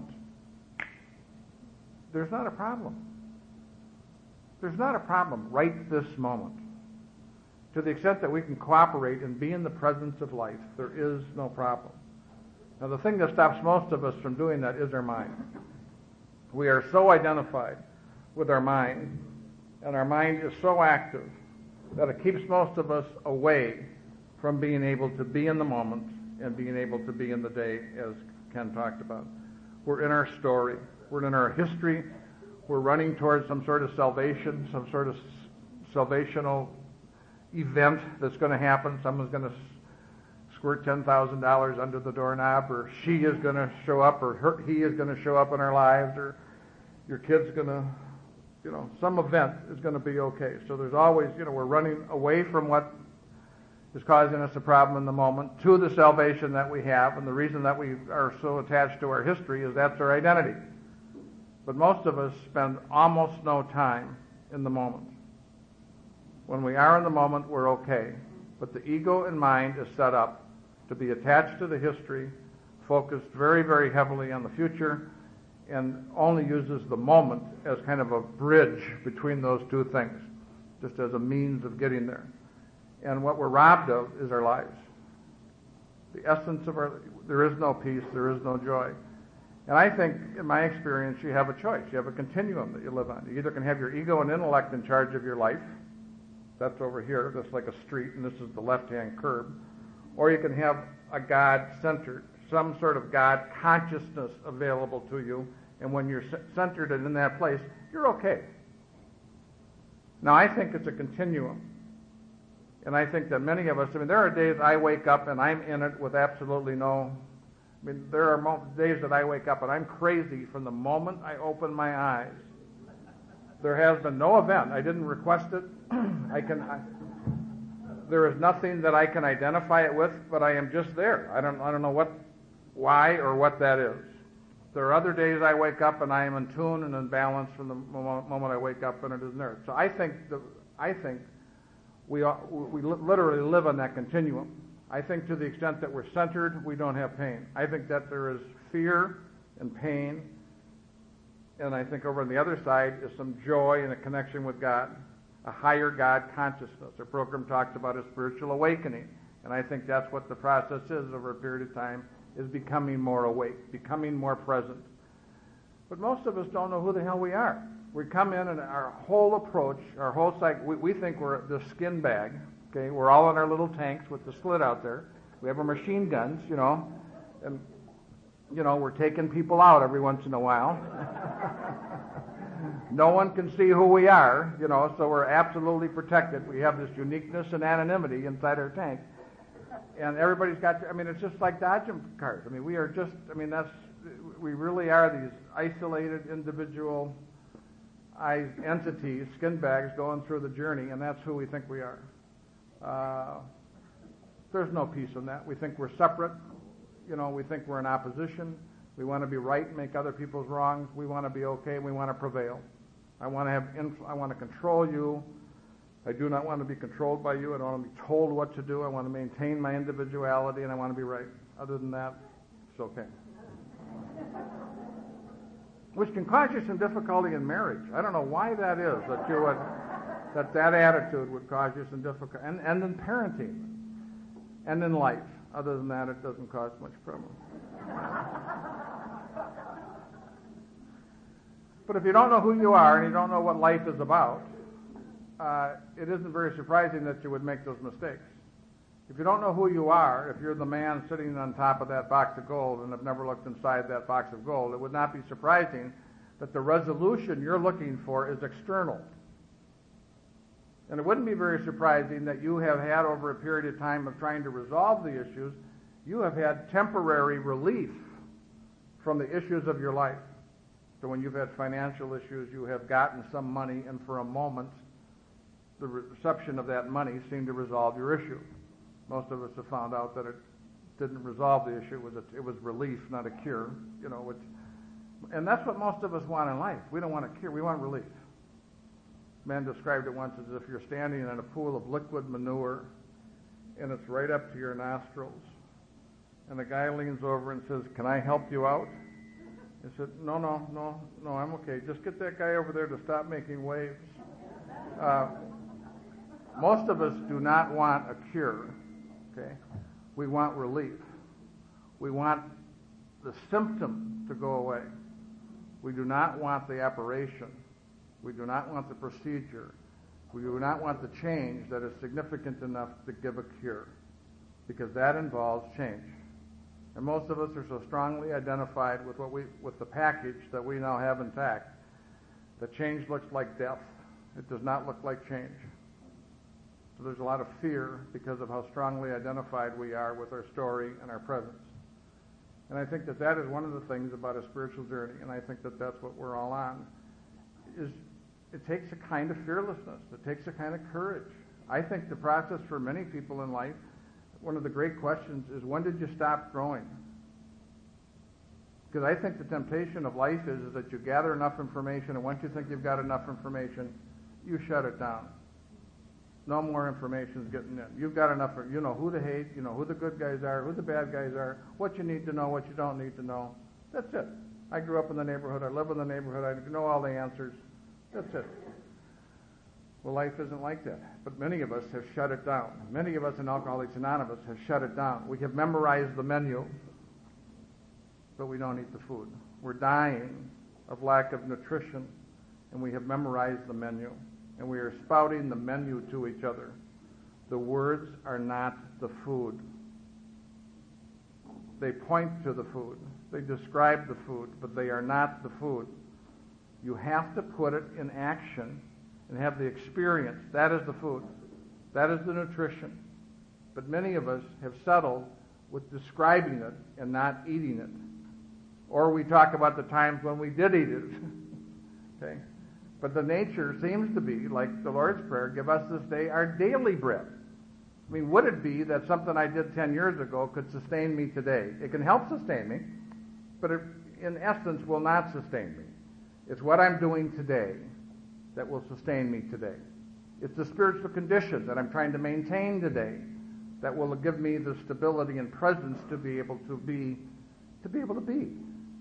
there's not a problem. There's not a problem right this moment. To the extent that we can cooperate and be in the presence of life, there is no problem. Now, the thing that stops most of us from doing that is our mind. We are so identified with our mind, and our mind is so active that it keeps most of us away from being able to be in the moment and being able to be in the day, as Ken talked about. We're in our story. We're in our history. We're running towards some sort of salvation, some sort of salvational event that's going to happen. Someone's going to squirt ten thousand dollars under the doorknob, or she is going to show up, or her, he is going to show up in our lives, or your kid's going to, you know, some event is going to be okay. So there's always, you know, we're running away from what is causing us a problem in the moment to the salvation that we have, and the reason that we are so attached to our history is that's our identity. But most of us spend almost no time in the moment. When we are in the moment, we're okay. But the ego and mind is set up to be attached to the history, focused very, very heavily on the future, and only uses the moment as kind of a bridge between those two things, just as a means of getting there. And what we're robbed of is our lives. The essence of our, there is no peace, there is no joy. And I think, in my experience, you have a choice. You have a continuum that you live on. You either can have your ego and intellect in charge of your life. That's over here. That's like a street, and this is the left-hand curb. Or you can have a God-centered, some sort of God consciousness available to you, and when you're centered and in that place, you're okay. Now, I think it's a continuum. And I think that many of us, I mean, there are days I wake up and I'm in it with absolutely no, I mean, there are mo- days that I wake up and I'm crazy from the moment I open my eyes There has been no event. I didn't request it. I can. I, there is nothing that I can identify it with, but I am just there. I don't. I don't know what, why, or what that is. There are other days I wake up and I am in tune and in balance from the moment I wake up, and it isn't there. So I think the. I think we are, we literally live on that continuum. I think to the extent that we're centered, we don't have pain. I think that there is fear and pain. And I think over on the other side is some joy and a connection with God, a higher God consciousness. Our program talks about a spiritual awakening. And I think that's what the process is over a period of time, is becoming more awake, becoming more present. But most of us don't know who the hell we are. We come in and our whole approach, our whole psych, we, we think we're the skin bag. Okay, we're all in our little tanks with the slit out there. We have our machine guns, you know, and you know, we're taking people out every once in a while. No one can see who we are, you know, so we're absolutely protected. We have this uniqueness and anonymity inside our tank. And everybody's got, I mean, it's just like dodging cars. I mean, we are just, I mean, that's, we really are these isolated, individual entities, skin bags going through the journey, and that's who we think we are. Uh, there's no peace in that. We think we're separate. You know, we think we're in opposition. We want to be right and make other people's wrongs. We want to be okay, and we want to prevail. I want to have. Inf- I want to control you. I do not want to be controlled by you. I don't want to be told what to do. I want to maintain my individuality, and I want to be right. Other than that, it's okay. Which can cause you some difficulty in marriage. I don't know why that is, that you would, that that attitude would cause you some difficulty, and, and in parenting, and in life. Other than that, it doesn't cause much problem. But if you don't know who you are and you don't know what life is about, uh, it isn't very surprising that you would make those mistakes. If you don't know who you are, if you're the man sitting on top of that box of gold and have never looked inside that box of gold, it would not be surprising that the resolution you're looking for is external. And it wouldn't be very surprising that you have had, over a period of time of trying to resolve the issues, you have had temporary relief from the issues of your life. So when you've had financial issues, you have gotten some money, and for a moment, the reception of that money seemed to resolve your issue. Most of us have found out that it didn't resolve the issue. It was, a, it was relief, not a cure. You know, which, and that's what most of us want in life. We don't want a cure. We want relief. Man described it once as if you're standing in a pool of liquid manure, and it's right up to your nostrils. And the guy leans over and says, "Can I help you out?" I said, "No, no, no, no, I'm okay. Just get that guy over there to stop making waves." Uh, most of us do not want a cure. Okay, we want relief. We want the symptom to go away. We do not want the apparition. We do not want the procedure. We do not want the change that is significant enough to give a cure, because that involves change. And most of us are so strongly identified with what we, with the package that we now have intact, that change looks like death. It does not look like change. So there's a lot of fear because of how strongly identified we are with our story and our presence. And I think that that is one of the things about a spiritual journey, and I think that that's what we're all on, is it takes a kind of fearlessness. It takes a kind of courage. I think the process for many people in life, one of the great questions is, when did you stop growing? Because I think the temptation of life is, is that you gather enough information, and once you think you've got enough information, you shut it down. No more information is getting in. You've got enough. You know who to hate. You know who the good guys are, who the bad guys are, what you need to know, what you don't need to know. That's it. I grew up in the neighborhood. I live in the neighborhood. I know all the answers. That's it. Well, life isn't like that. But many of us have shut it down. Many of us in Alcoholics Anonymous have shut it down. We have memorized the menu, but we don't eat the food. We're dying of lack of nutrition, and we have memorized the menu, and we are spouting the menu to each other. The words are not the food. They point to the food. They describe the food, but they are not the food. You have to put it in action and have the experience. That is the food. That is the nutrition. But many of us have settled with describing it and not eating it. Or we talk about the times when we did eat it. Okay? But the nature seems to be, like the Lord's Prayer, give us this day our daily bread. I mean, would it be that something I did ten years ago could sustain me today? It can help sustain me, but it, in essence, will not sustain me. It's what I'm doing today that will sustain me today. It's the spiritual condition that I'm trying to maintain today that will give me the stability and presence to be able to be, to be able to be.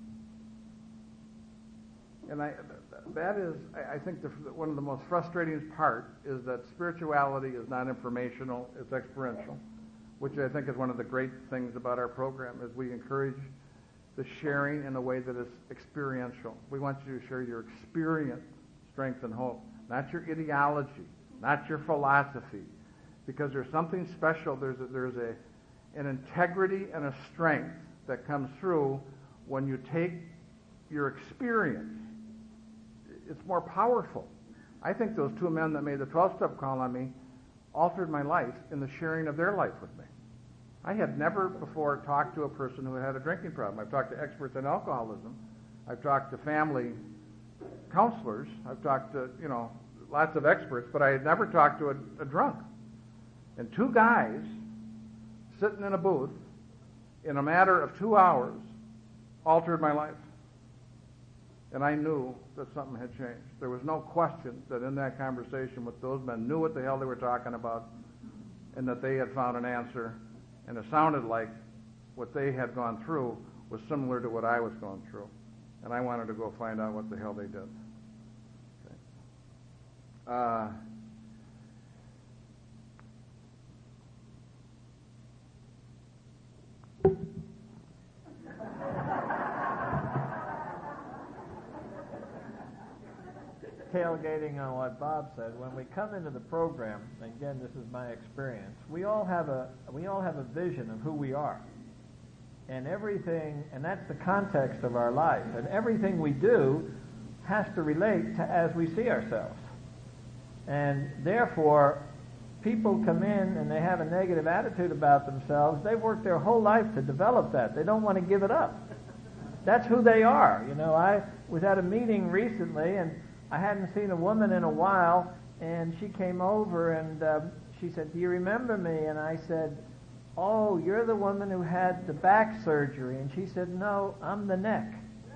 And I, that is, I think, the, one of the most frustrating part is that spirituality is not informational, it's experiential, which I think is one of the great things about our program, is we encourage the sharing in a way that is experiential. We want you to share your experience, strength, and hope, not your ideology, not your philosophy, because there's something special. There's a, there's a an integrity and a strength that comes through when you take your experience. It's more powerful. I think those two men that made the twelve-step call on me altered my life in the sharing of their life with me. I had never before talked to a person who had a drinking problem. I've talked to experts in alcoholism. I've talked to family counselors. I've talked to, you know, lots of experts, but I had never talked to a, a drunk. And two guys sitting in a booth in a matter of two hours altered my life. And I knew that something had changed. There was no question that in that conversation with those men knew what the hell they were talking about and that they had found an answer. And it sounded like what they had gone through was similar to what I was going through. And I wanted to go find out what the hell they did. Okay. Uh, tailgating on what Bob said, when we come into the program, again, this is my experience, we all have a we all have a vision of who we are. And everything, and that's the context of our life. And everything we do has to relate to as we see ourselves. And therefore, people come in and they have a negative attitude about themselves. They've worked their whole life to develop that. They don't want to give it up. That's who they are. You know, I was at a meeting recently, and I hadn't seen a woman in a while, and she came over and uh, she said, "Do you remember me?" And I said, "Oh, you're the woman who had the back surgery." And she said, "No, I'm the neck."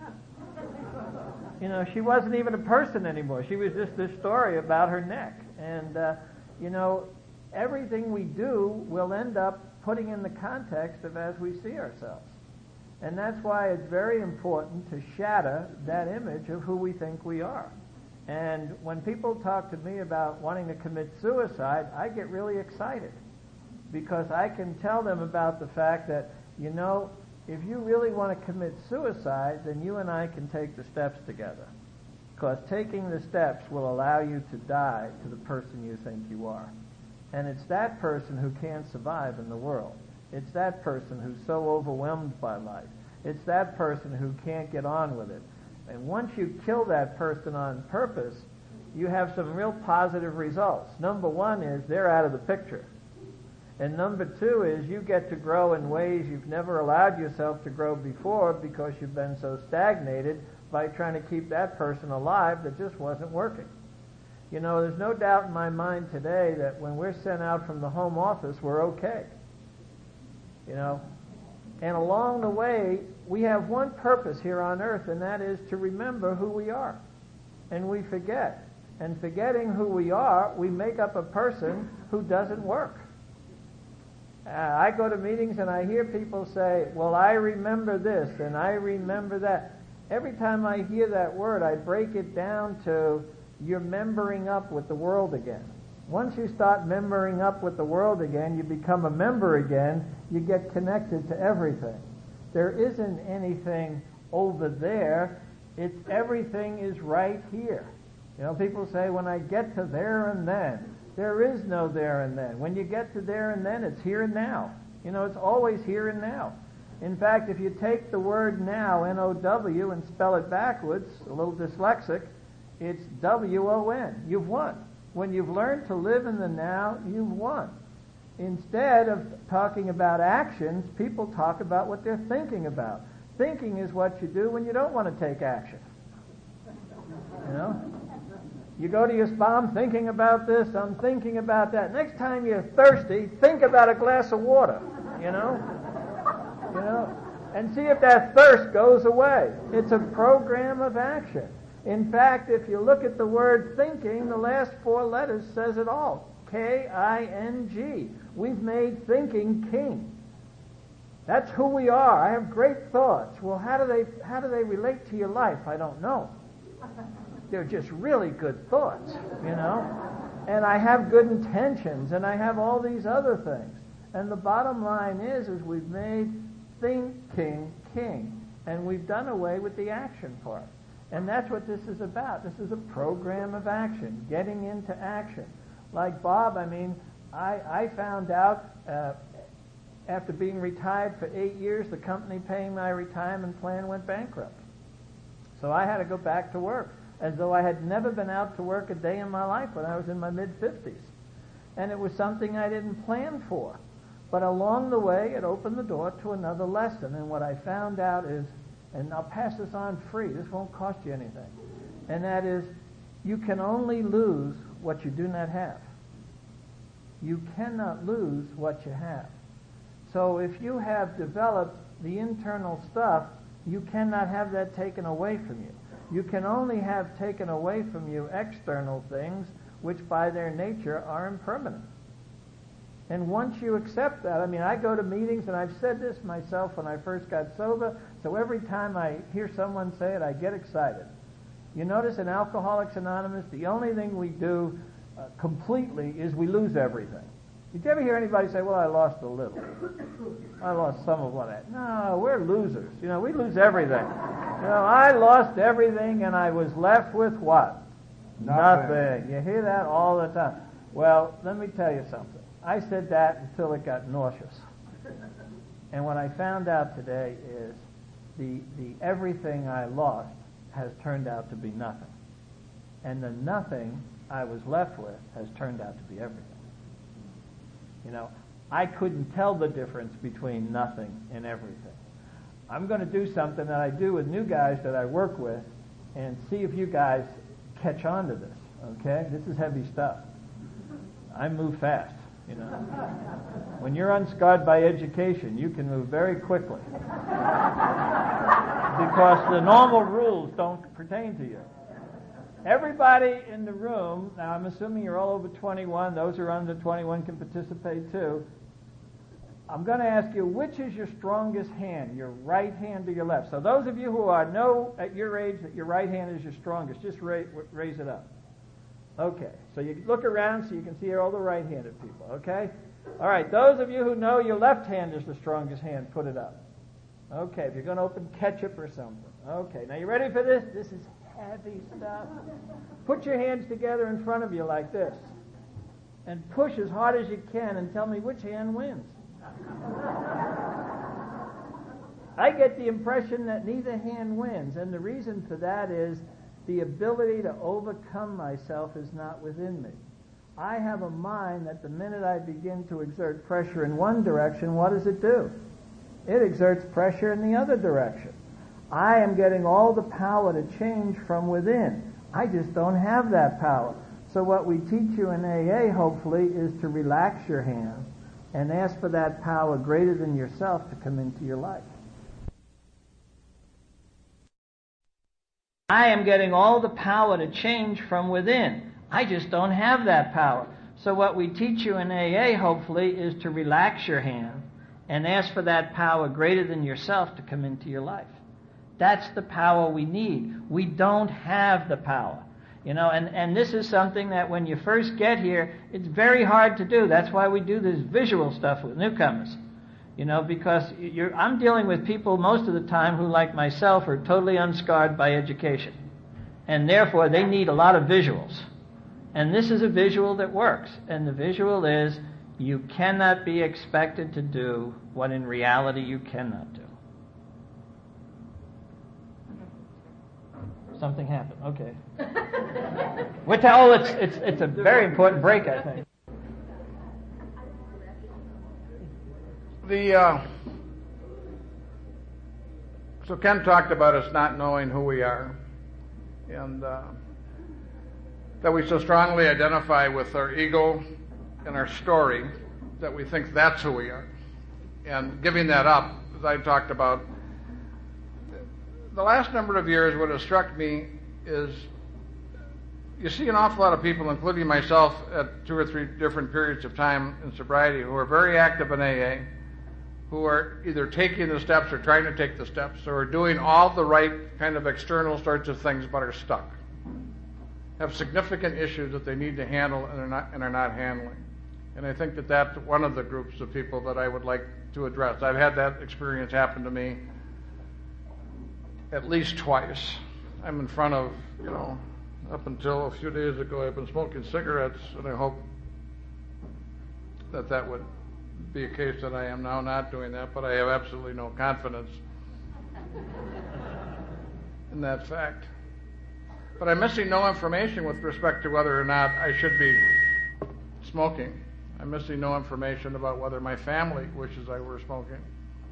You know, she wasn't even a person anymore. She was just this story about her neck. And, uh, you know, everything we do will end up putting in the context of as we see ourselves. And that's why it's very important to shatter that image of who we think we are. And when people talk to me about wanting to commit suicide, I get really excited because I can tell them about the fact that, you know, if you really want to commit suicide, then you and I can take the steps together. Because taking the steps will allow you to die to the person you think you are. And it's that person who can't survive in the world. It's that person who's so overwhelmed by life. It's that person who can't get on with it. And once you kill that person on purpose, you have some real positive results. Number one is they're out of the picture. And number two is you get to grow in ways you've never allowed yourself to grow before because you've been so stagnated by trying to keep that person alive that just wasn't working. You know, there's no doubt in my mind today that when we're sent out from the home office, we're okay. You know, and along the way, we have one purpose here on earth, and that is to remember who we are. And we forget. And forgetting who we are, we make up a person who doesn't work. Uh, I go to meetings and I hear people say, well, I remember this and I remember that. Every time I hear that word, I break it down to you're membering up with the world again. Once you start membering up with the world again, you become a member again, you get connected to everything. There isn't anything over there. It's everything is right here. You know, people say, when I get to there and then. There is no there and then. When you get to there and then, it's here and now. You know, it's always here and now. In fact, if you take the word now, N O W, and spell it backwards, a little dyslexic, it's W O N. You've won. When you've learned to live in the now, you've won. Instead of talking about actions, people talk about what they're thinking about. Thinking is what you do when you don't want to take action. You know? You go to your spa, I'm thinking about this, I'm thinking about that. Next time you're thirsty, think about a glass of water, you know? You know? And see if that thirst goes away. It's a program of action. In fact, if you look at the word thinking, the last four letters says it all. K I N G. We've made thinking king. That's who we are. I have great thoughts. Well, how do they how do they relate to your life? I don't know. They're just really good thoughts, you know. And I have good intentions, and I have all these other things. And the bottom line is, is we've made thinking king, and we've done away with the action part. And that's what this is about. This is a program of action, getting into action. Like Bob, I mean, I, I found out uh, after being retired for eight years, the company paying my retirement plan went bankrupt. So I had to go back to work, as though I had never been out to work a day in my life when I was in my mid-fifties. And it was something I didn't plan for. But along the way, it opened the door to another lesson. And what I found out is, and I'll pass this on free, this won't cost you anything, and that is, you can only lose what you do not have. You cannot lose what you have. So if you have developed the internal stuff, you cannot have that taken away from you. You can only have taken away from you external things, which by their nature are impermanent. And once you accept that, I mean, I go to meetings, and I've said this myself when I first got sober, so every time I hear someone say it, I get excited. You notice in Alcoholics Anonymous, the only thing we do uh, completely is we lose everything. Did you ever hear anybody say, well, I lost a little? I lost some of what I had. No, we're losers. You know, we lose everything. You know, I lost everything, and I was left with what? Nothing. Nothing. You hear that all the time. Well, let me tell you something. I said that until it got nauseous. And what I found out today is the the everything I lost has turned out to be nothing. And the nothing I was left with has turned out to be everything. You know, I couldn't tell the difference between nothing and everything. I'm going to do something that I do with new guys that I work with and see if you guys catch on to this, okay? This is heavy stuff. I move fast. You know, when you're unscarred by education, you can move very quickly because the normal rules don't pertain to you. Everybody in the room, now I'm assuming you're all over twenty-one, those who are under twenty-one can participate too. I'm going to ask you, which is your strongest hand, your right hand or your left? So those of you who are know at your age that your right hand is your strongest, just raise, raise it up. Okay, so you look around so you can see all the right-handed people, okay? All right, those of you who know your left hand is the strongest hand, put it up. Okay, if you're going to open ketchup or something. Okay, now you ready for this? This is heavy stuff. Put your hands together in front of you like this and push as hard as you can and tell me which hand wins. I get the impression that neither hand wins, and the reason for that is the ability to overcome myself is not within me. I have a mind that the minute I begin to exert pressure in one direction, what does it do? It exerts pressure in the other direction. I am getting all the power to change from within. I just don't have that power. So what we teach you in A A, hopefully, is to relax your hand and ask for that power greater than yourself to come into your life. I am getting all the power to change from within. I just don't have that power. So what we teach you in A A, hopefully, is to relax your hand and ask for that power greater than yourself to come into your life. That's the power we need. We don't have the power. You know, and, and this is something that when you first get here, it's very hard to do. That's why we do this visual stuff with newcomers. You know, because you're, I'm dealing with people most of the time who, like myself, are totally unscarred by education. And therefore, they need a lot of visuals. And this is a visual that works. And the visual is, you cannot be expected to do what in reality you cannot do. Something happened. Okay. We're t- oh, it's, it's, it's a very important break, I think. The uh, so Ken talked about us not knowing who we are, and uh, that we so strongly identify with our ego and our story that we think that's who we are. And giving that up, as I talked about, the last number of years, what has struck me is you see an awful lot of people, including myself, at two or three different periods of time in sobriety, who are very active in A A, who are either taking the steps or trying to take the steps, or are doing all the right kind of external sorts of things, but are stuck, have significant issues that they need to handle and are not, and are not handling. And I think that that's one of the groups of people that I would like to address. I've had that experience happen to me at least twice. I'm in front of, you know, up until a few days ago, I've been smoking cigarettes, and I hope that that would be a case that I am now not doing that, but I have absolutely no confidence in that fact. But I'm missing no information with respect to whether or not I should be smoking. I'm missing no information about whether my family wishes I were smoking.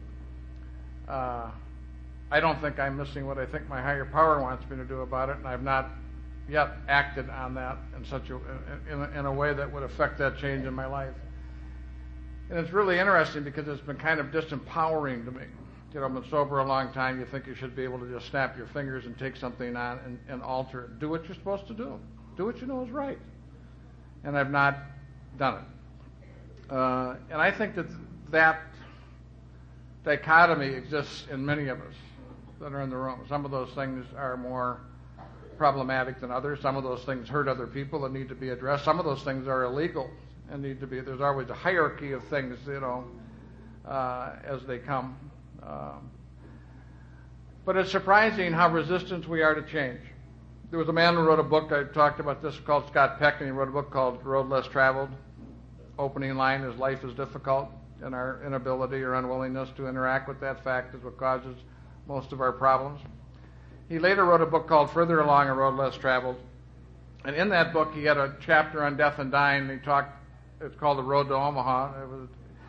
Uh, I don't think I'm missing what I think my higher power wants me to do about it, and I've not yet acted on that in such a in, a, in a way that would affect that change in my life. And it's really interesting because it's been kind of disempowering to me. You know, I've been sober a long time. You think you should be able to just snap your fingers and take something on and, and alter it. Do what you're supposed to do. Do what you know is right. And I've not done it. Uh, and I think that that dichotomy exists in many of us that are in the room. Some of those things are more problematic than others. Some of those things hurt other people and need to be addressed. Some of those things are illegal and need to be. There's always a hierarchy of things, you know, uh, as they come. Um, but it's surprising how resistant we are to change. There was a man who wrote a book, I talked about this, called Scott Peck, and he wrote a book called Road Less Traveled. Opening line is life is difficult, and our inability or unwillingness to interact with that fact is what causes most of our problems. He later wrote a book called Further Along, A Road Less Traveled. And in that book, he had a chapter on death and dying. And he talked, it's called The Road to Omaha. It was,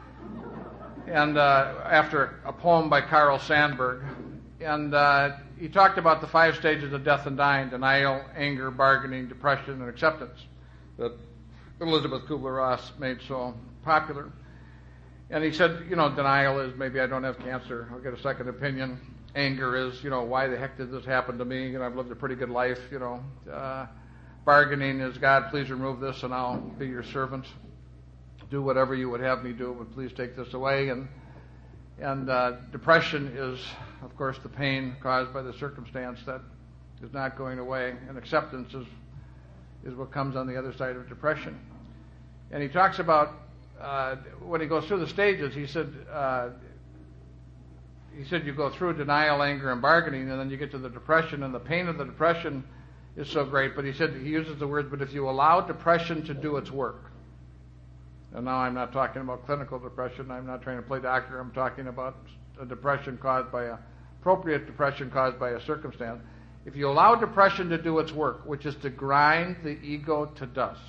and uh, after a poem by Carl Sandburg. And uh, he talked about the five stages of death and dying: denial, anger, bargaining, depression, and acceptance, that Elizabeth Kubler-Ross made so popular. And he said, you know, denial is maybe I don't have cancer, I'll get a second opinion. Anger is, you know, why the heck did this happen to me? You know, I've lived a pretty good life, you know. Uh, bargaining is, God, please remove this and I'll be your servant. Do whatever you would have me do, but please take this away. And and uh, depression is, of course, the pain caused by the circumstance that is not going away. And acceptance is, is what comes on the other side of depression. And he talks about, uh, when he goes through the stages, he said, uh, he said you go through denial, anger, and bargaining, and then you get to the depression, and the pain of the depression is so great. But he said, he uses the words, but if you allow depression to do its work, and now I'm not talking about clinical depression, I'm not trying to play doctor, I'm talking about a depression caused by a, appropriate depression caused by a circumstance. If you allow depression to do its work, which is to grind the ego to dust,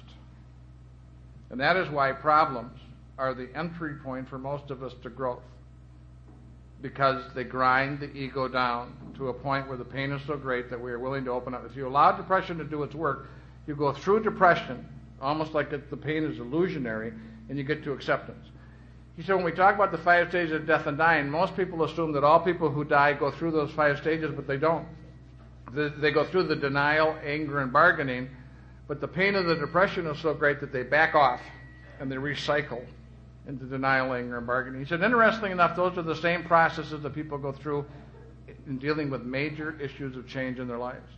and that is why problems are the entry point for most of us to growth, because they grind the ego down to a point where the pain is so great that we are willing to open up. If you allow depression to do its work, you go through depression, almost like it, the pain is illusionary, and you get to acceptance. He said when we talk about the five stages of death and dying, most people assume that all people who die go through those five stages, but they don't. They, they go through the denial, anger, and bargaining, but the pain of the depression is so great that they back off and they recycle into denial, anger, and bargaining. He said, interestingly enough, those are the same processes that people go through in dealing with major issues of change in their lives.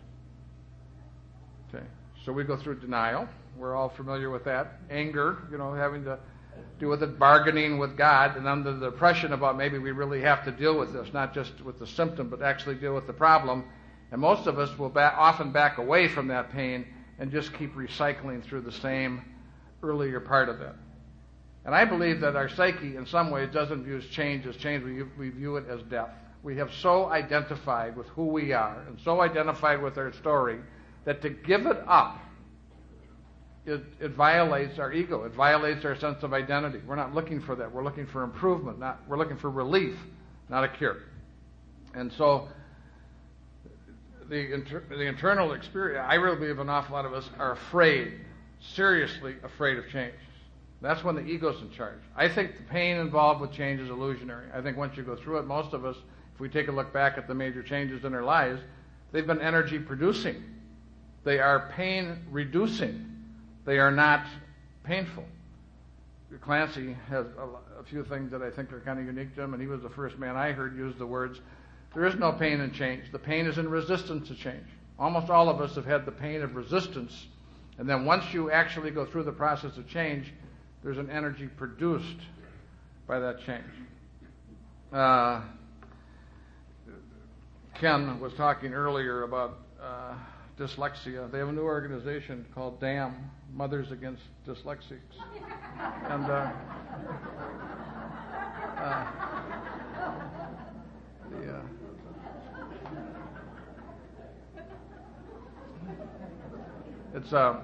Okay, so we go through denial. We're all familiar with that. Anger, you know, having to do with it, bargaining with God, and under the depression about maybe we really have to deal with this, not just with the symptom, but actually deal with the problem. And most of us will back, often back away from that pain and just keep recycling through the same earlier part of it. And I believe that our psyche, in some ways, doesn't view change as change. We, we view it as death. We have so identified with who we are and so identified with our story that to give it up, it, it violates our ego. It violates our sense of identity. We're not looking for that. We're looking for improvement. Not, we're looking for relief, not a cure. And so the, inter- the internal experience, I really believe an awful lot of us are afraid, seriously afraid of change. That's when the ego's in charge. I think the pain involved with change is illusionary. I think once you go through it, most of us, if we take a look back at the major changes in our lives, they've been energy producing. They are pain reducing. They are not painful. Clancy has a, a few things that I think are kind of unique to him, and he was the first man I heard use the words, there is no pain in change. The pain is in resistance to change. Almost all of us have had the pain of resistance, and then once you actually go through the process of change, there's an energy produced by that change. Uh, Ken was talking earlier about uh, dyslexia. They have a new organization called DAM, Mothers Against Dyslexics. And uh, uh, the, uh, it's uh,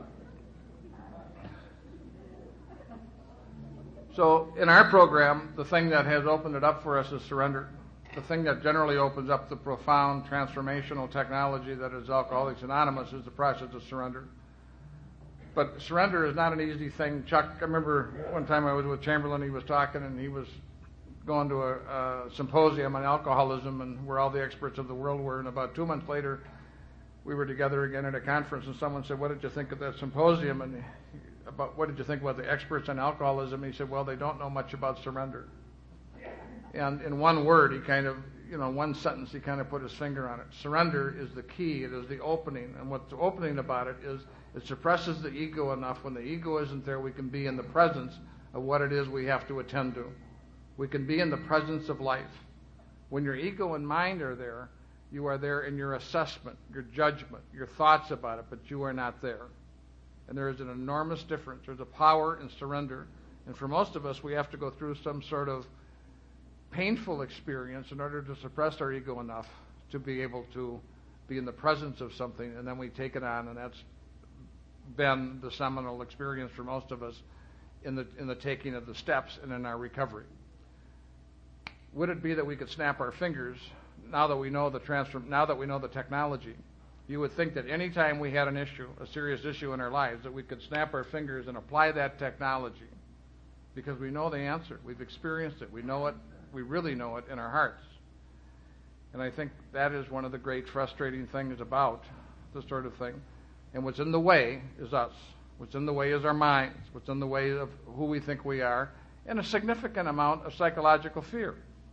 so in our program, the thing that has opened it up for us is surrender. The thing that generally opens up the profound transformational technology that is Alcoholics Anonymous is the process of surrender. But surrender is not an easy thing. Chuck, I remember one time I was with Chamberlain, he was talking, and he was going to a, a symposium on alcoholism and where all the experts of the world were, and about two months later, we were together again at a conference, and someone said, what did you think of that symposium? And he, about what did you think about the experts on alcoholism? He said, well, they don't know much about surrender. And in one word, he kind of, you know, one sentence, he kind of put his finger on it. Surrender is the key. It is the opening. And what's opening about it is it suppresses the ego enough. When the ego isn't there, we can be in the presence of what it is we have to attend to. We can be in the presence of life. When your ego and mind are there, you are there in your assessment, your judgment, your thoughts about it, but you are not there. And there is an enormous difference. There's a power in surrender. And for most of us, we have to go through some sort of painful experience in order to suppress our ego enough to be able to be in the presence of something, and then we take it on, and that's been the seminal experience for most of us in the in the taking of the steps and in our recovery. Would it be that we could snap our fingers now that we know the transform now that we know the technology? You would think that any time we had an issue, a serious issue in our lives, that we could snap our fingers and apply that technology because we know the answer. We've experienced it. We know it. We really know it in our hearts. And I think that is one of the great frustrating things about this sort of thing. And what's in the way is us. What's in the way is our minds. What's in the way of who we think we are, and a significant amount of psychological fear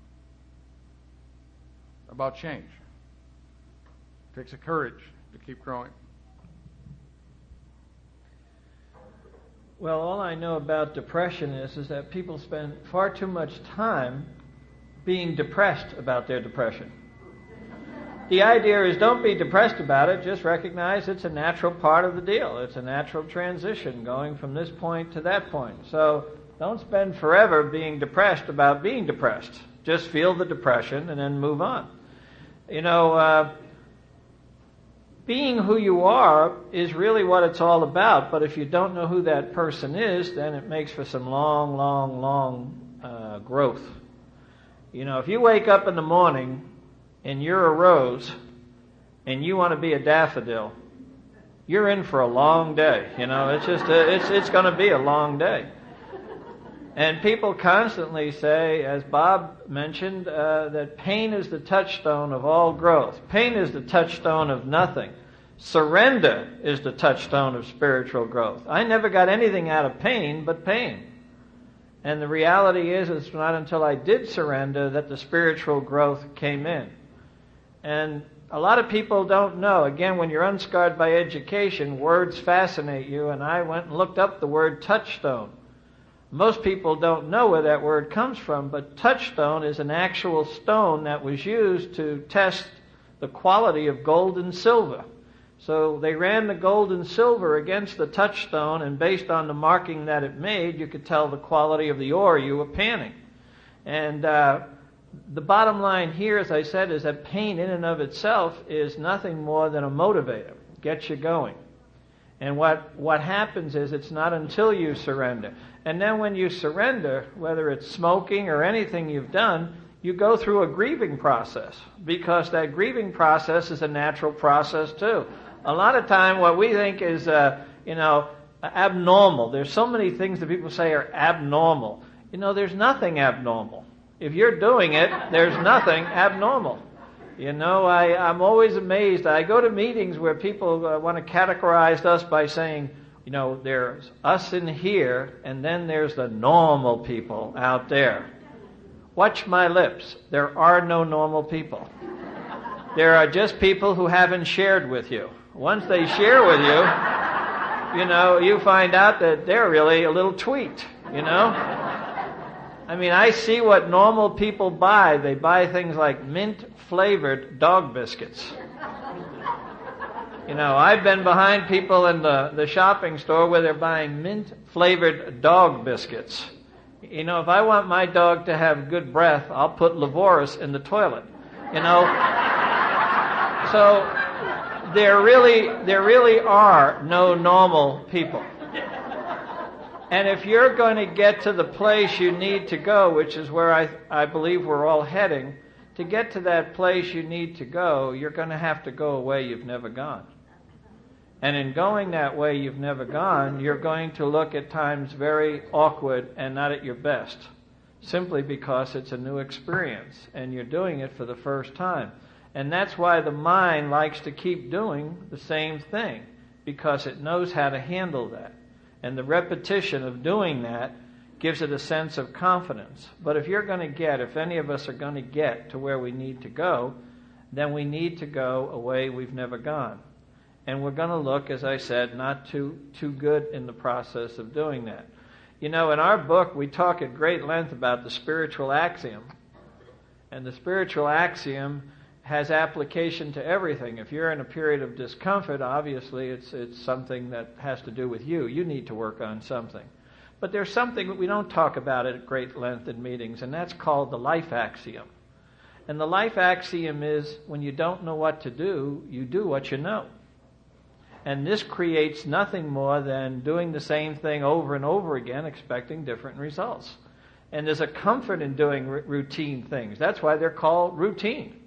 about change. It takes a courage to keep growing. Well, all I know about depression is, is that people spend far too much time being depressed about their depression. The idea is don't be depressed about it, just recognize it's a natural part of the deal. It's a natural transition going from this point to that point. So don't spend forever being depressed about being depressed. Just feel the depression and then move on. You know, uh, being who you are is really what it's all about, but if you don't know who that person is, then it makes for some long, long, long uh, growth. You know, if you wake up in the morning and you're a rose and you want to be a daffodil, you're in for a long day. You know, it's just a, it's it's going to be a long day. And people constantly say, as Bob mentioned, uh, that pain is the touchstone of all growth. Pain is the touchstone of nothing. Surrender is the touchstone of spiritual growth. I never got anything out of pain but pain. And the reality is, it's not until I did surrender that the spiritual growth came in. And a lot of people don't know. Again, when you're unscarred by education, words fascinate you, and I went and looked up the word touchstone. Most people don't know where that word comes from, but touchstone is an actual stone that was used to test the quality of gold and silver. So they ran the gold and silver against the touchstone, and based on the marking that it made, you could tell the quality of the ore you were panning. And uh, the bottom line here, as I said, is that pain in and of itself is nothing more than a motivator. Gets you going. And what, what happens is it's not until you surrender. And then when you surrender, whether it's smoking or anything you've done, you go through a grieving process, because that grieving process is a natural process too. A lot of time what we think is, uh, you know, abnormal. There's so many things that people say are abnormal. You know, there's nothing abnormal. If you're doing it, there's nothing abnormal. You know, I, I'm always amazed. I go to meetings where people uh, want to categorize us by saying, you know, there's us in here, and then there's the normal people out there. Watch my lips. There are no normal people. There are just people who haven't shared with you. Once they share with you, you know, you find out that they're really a little tweaked, you know. I mean, I see what normal people buy. They buy things like mint-flavored dog biscuits. You know, I've been behind people in the, the shopping store where they're buying mint-flavored dog biscuits. You know, if I want my dog to have good breath, I'll put Levoris in the toilet. You know, so there really, there really are no normal people. And if you're going to get to the place you need to go, which is where I, I believe we're all heading, to get to that place you need to go, you're going to have to go a way you've never gone. And in going that way you've never gone, you're going to look at times very awkward and not at your best, simply because it's a new experience and you're doing it for the first time. And that's why the mind likes to keep doing the same thing, because it knows how to handle that. And the repetition of doing that gives it a sense of confidence. But if you're going to get, if any of us are going to get to where we need to go, then we need to go a way we've never gone. And we're going to look, as I said, not too too good in the process of doing that. You know, in our book, we talk at great length about the spiritual axiom. And the spiritual axiom has application to everything. If you're in a period of discomfort, obviously it's it's something that has to do with you. You need to work on something. But there's something that we don't talk about at great length in meetings, and that's called the life axiom. And the life axiom is, when you don't know what to do, you do what you know. And this creates nothing more than doing the same thing over and over again, expecting different results. And there's a comfort in doing r- routine things. That's why they're called routine.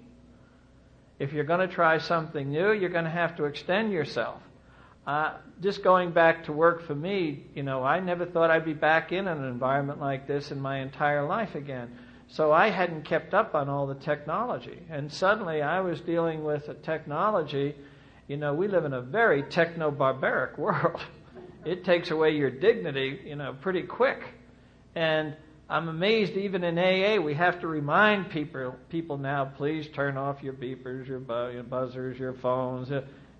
If you're going to try something new, you're going to have to extend yourself. Uh, just going back to work for me, you know, I never thought I'd be back in an environment like this in my entire life again. So I hadn't kept up on all the technology. And suddenly I was dealing with a technology. You know, we live in a very techno-barbaric world. It takes away your dignity, you know, pretty quick. And I'm amazed even in A A we have to remind people people now, please turn off your beepers, your, bu- your buzzers, your phones.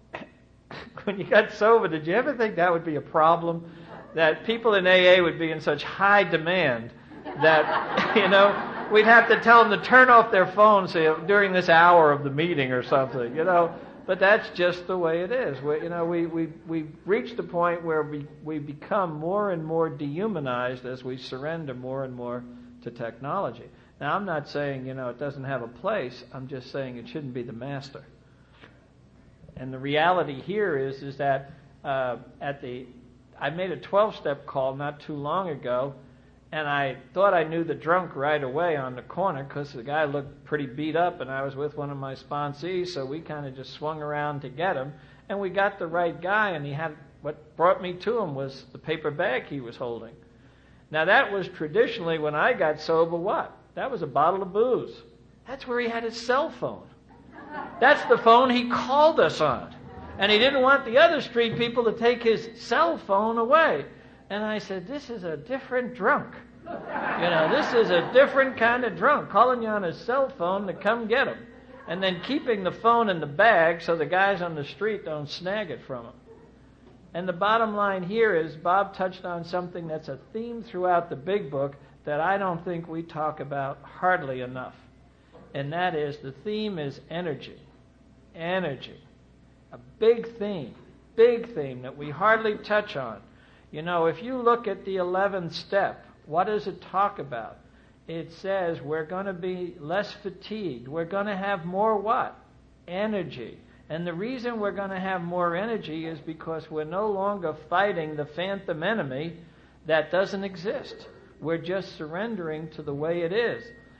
When you got sober, did you ever think that would be a problem? That people in A A would be in such high demand that, you know, we'd have to tell them to turn off their phones during this hour of the meeting or something, you know. But that's just the way it is. We, you know, we, we, we reached a point where we, we become more and more dehumanized as we surrender more and more to technology. Now, I'm not saying, you know, it doesn't have a place. I'm just saying it shouldn't be the master. And the reality here is, is that uh, at the, I made a twelve-step call not too long ago, and I thought I knew the drunk right away on the corner because the guy looked pretty beat up, and I was with one of my sponsees, so we kind of just swung around to get him. And we got the right guy, and he had, what brought me to him was the paper bag he was holding. Now that was traditionally, when I got sober, what? That was a bottle of booze. That's where he had his cell phone. That's the phone he called us on. And he didn't want the other street people to take his cell phone away. And I said, this is a different drunk. You know, this is a different kind of drunk, calling you on his cell phone to come get him. And then keeping the phone in the bag so the guys on the street don't snag it from him. And the bottom line here is, Bob touched on something that's a theme throughout the big book that I don't think we talk about hardly enough. And that is, the theme is energy. Energy. A big theme, big theme that we hardly touch on. You know, if you look at the eleventh step, what does it talk about? It says we're going to be less fatigued. We're going to have more what? Energy. And the reason we're going to have more energy is because we're no longer fighting the phantom enemy that doesn't exist. We're just surrendering to the way it is.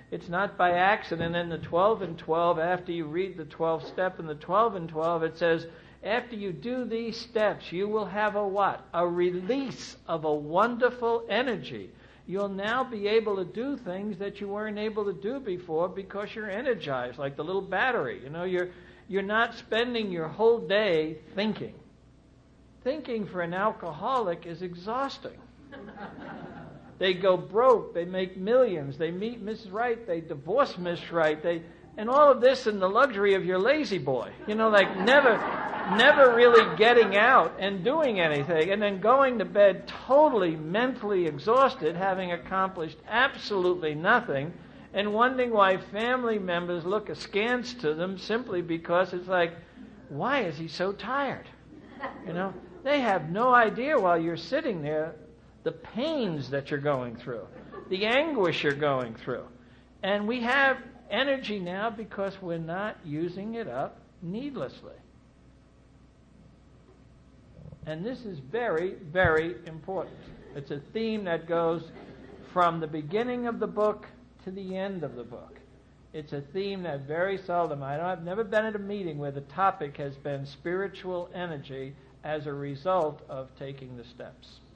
It's not by accident. In the twelve and twelve, after you read the twelfth step in the twelve and twelve, it says, after you do these steps, you will have a what? A release of a wonderful energy. You'll now be able to do things that you weren't able to do before because you're energized, like the little battery. You know, you're you're not spending your whole day thinking. Thinking for an alcoholic is exhausting. They go broke, they make millions, they meet Missus Right, they divorce Miss Right, they and all of this in the luxury of your lazy boy. You know, like never never really getting out and doing anything, and then going to bed totally mentally exhausted, having accomplished absolutely nothing, and wondering why family members look askance to them simply because it's like, why is he so tired? You know, they have no idea while you're sitting there the pains that you're going through, the anguish you're going through. And we have energy now because we're not using it up needlessly. And this is very, very important. It's a theme that goes from the beginning of the book to the end of the book. It's a theme that very seldom, I don't, I've never been at a meeting where the topic has been spiritual energy as a result of taking the steps.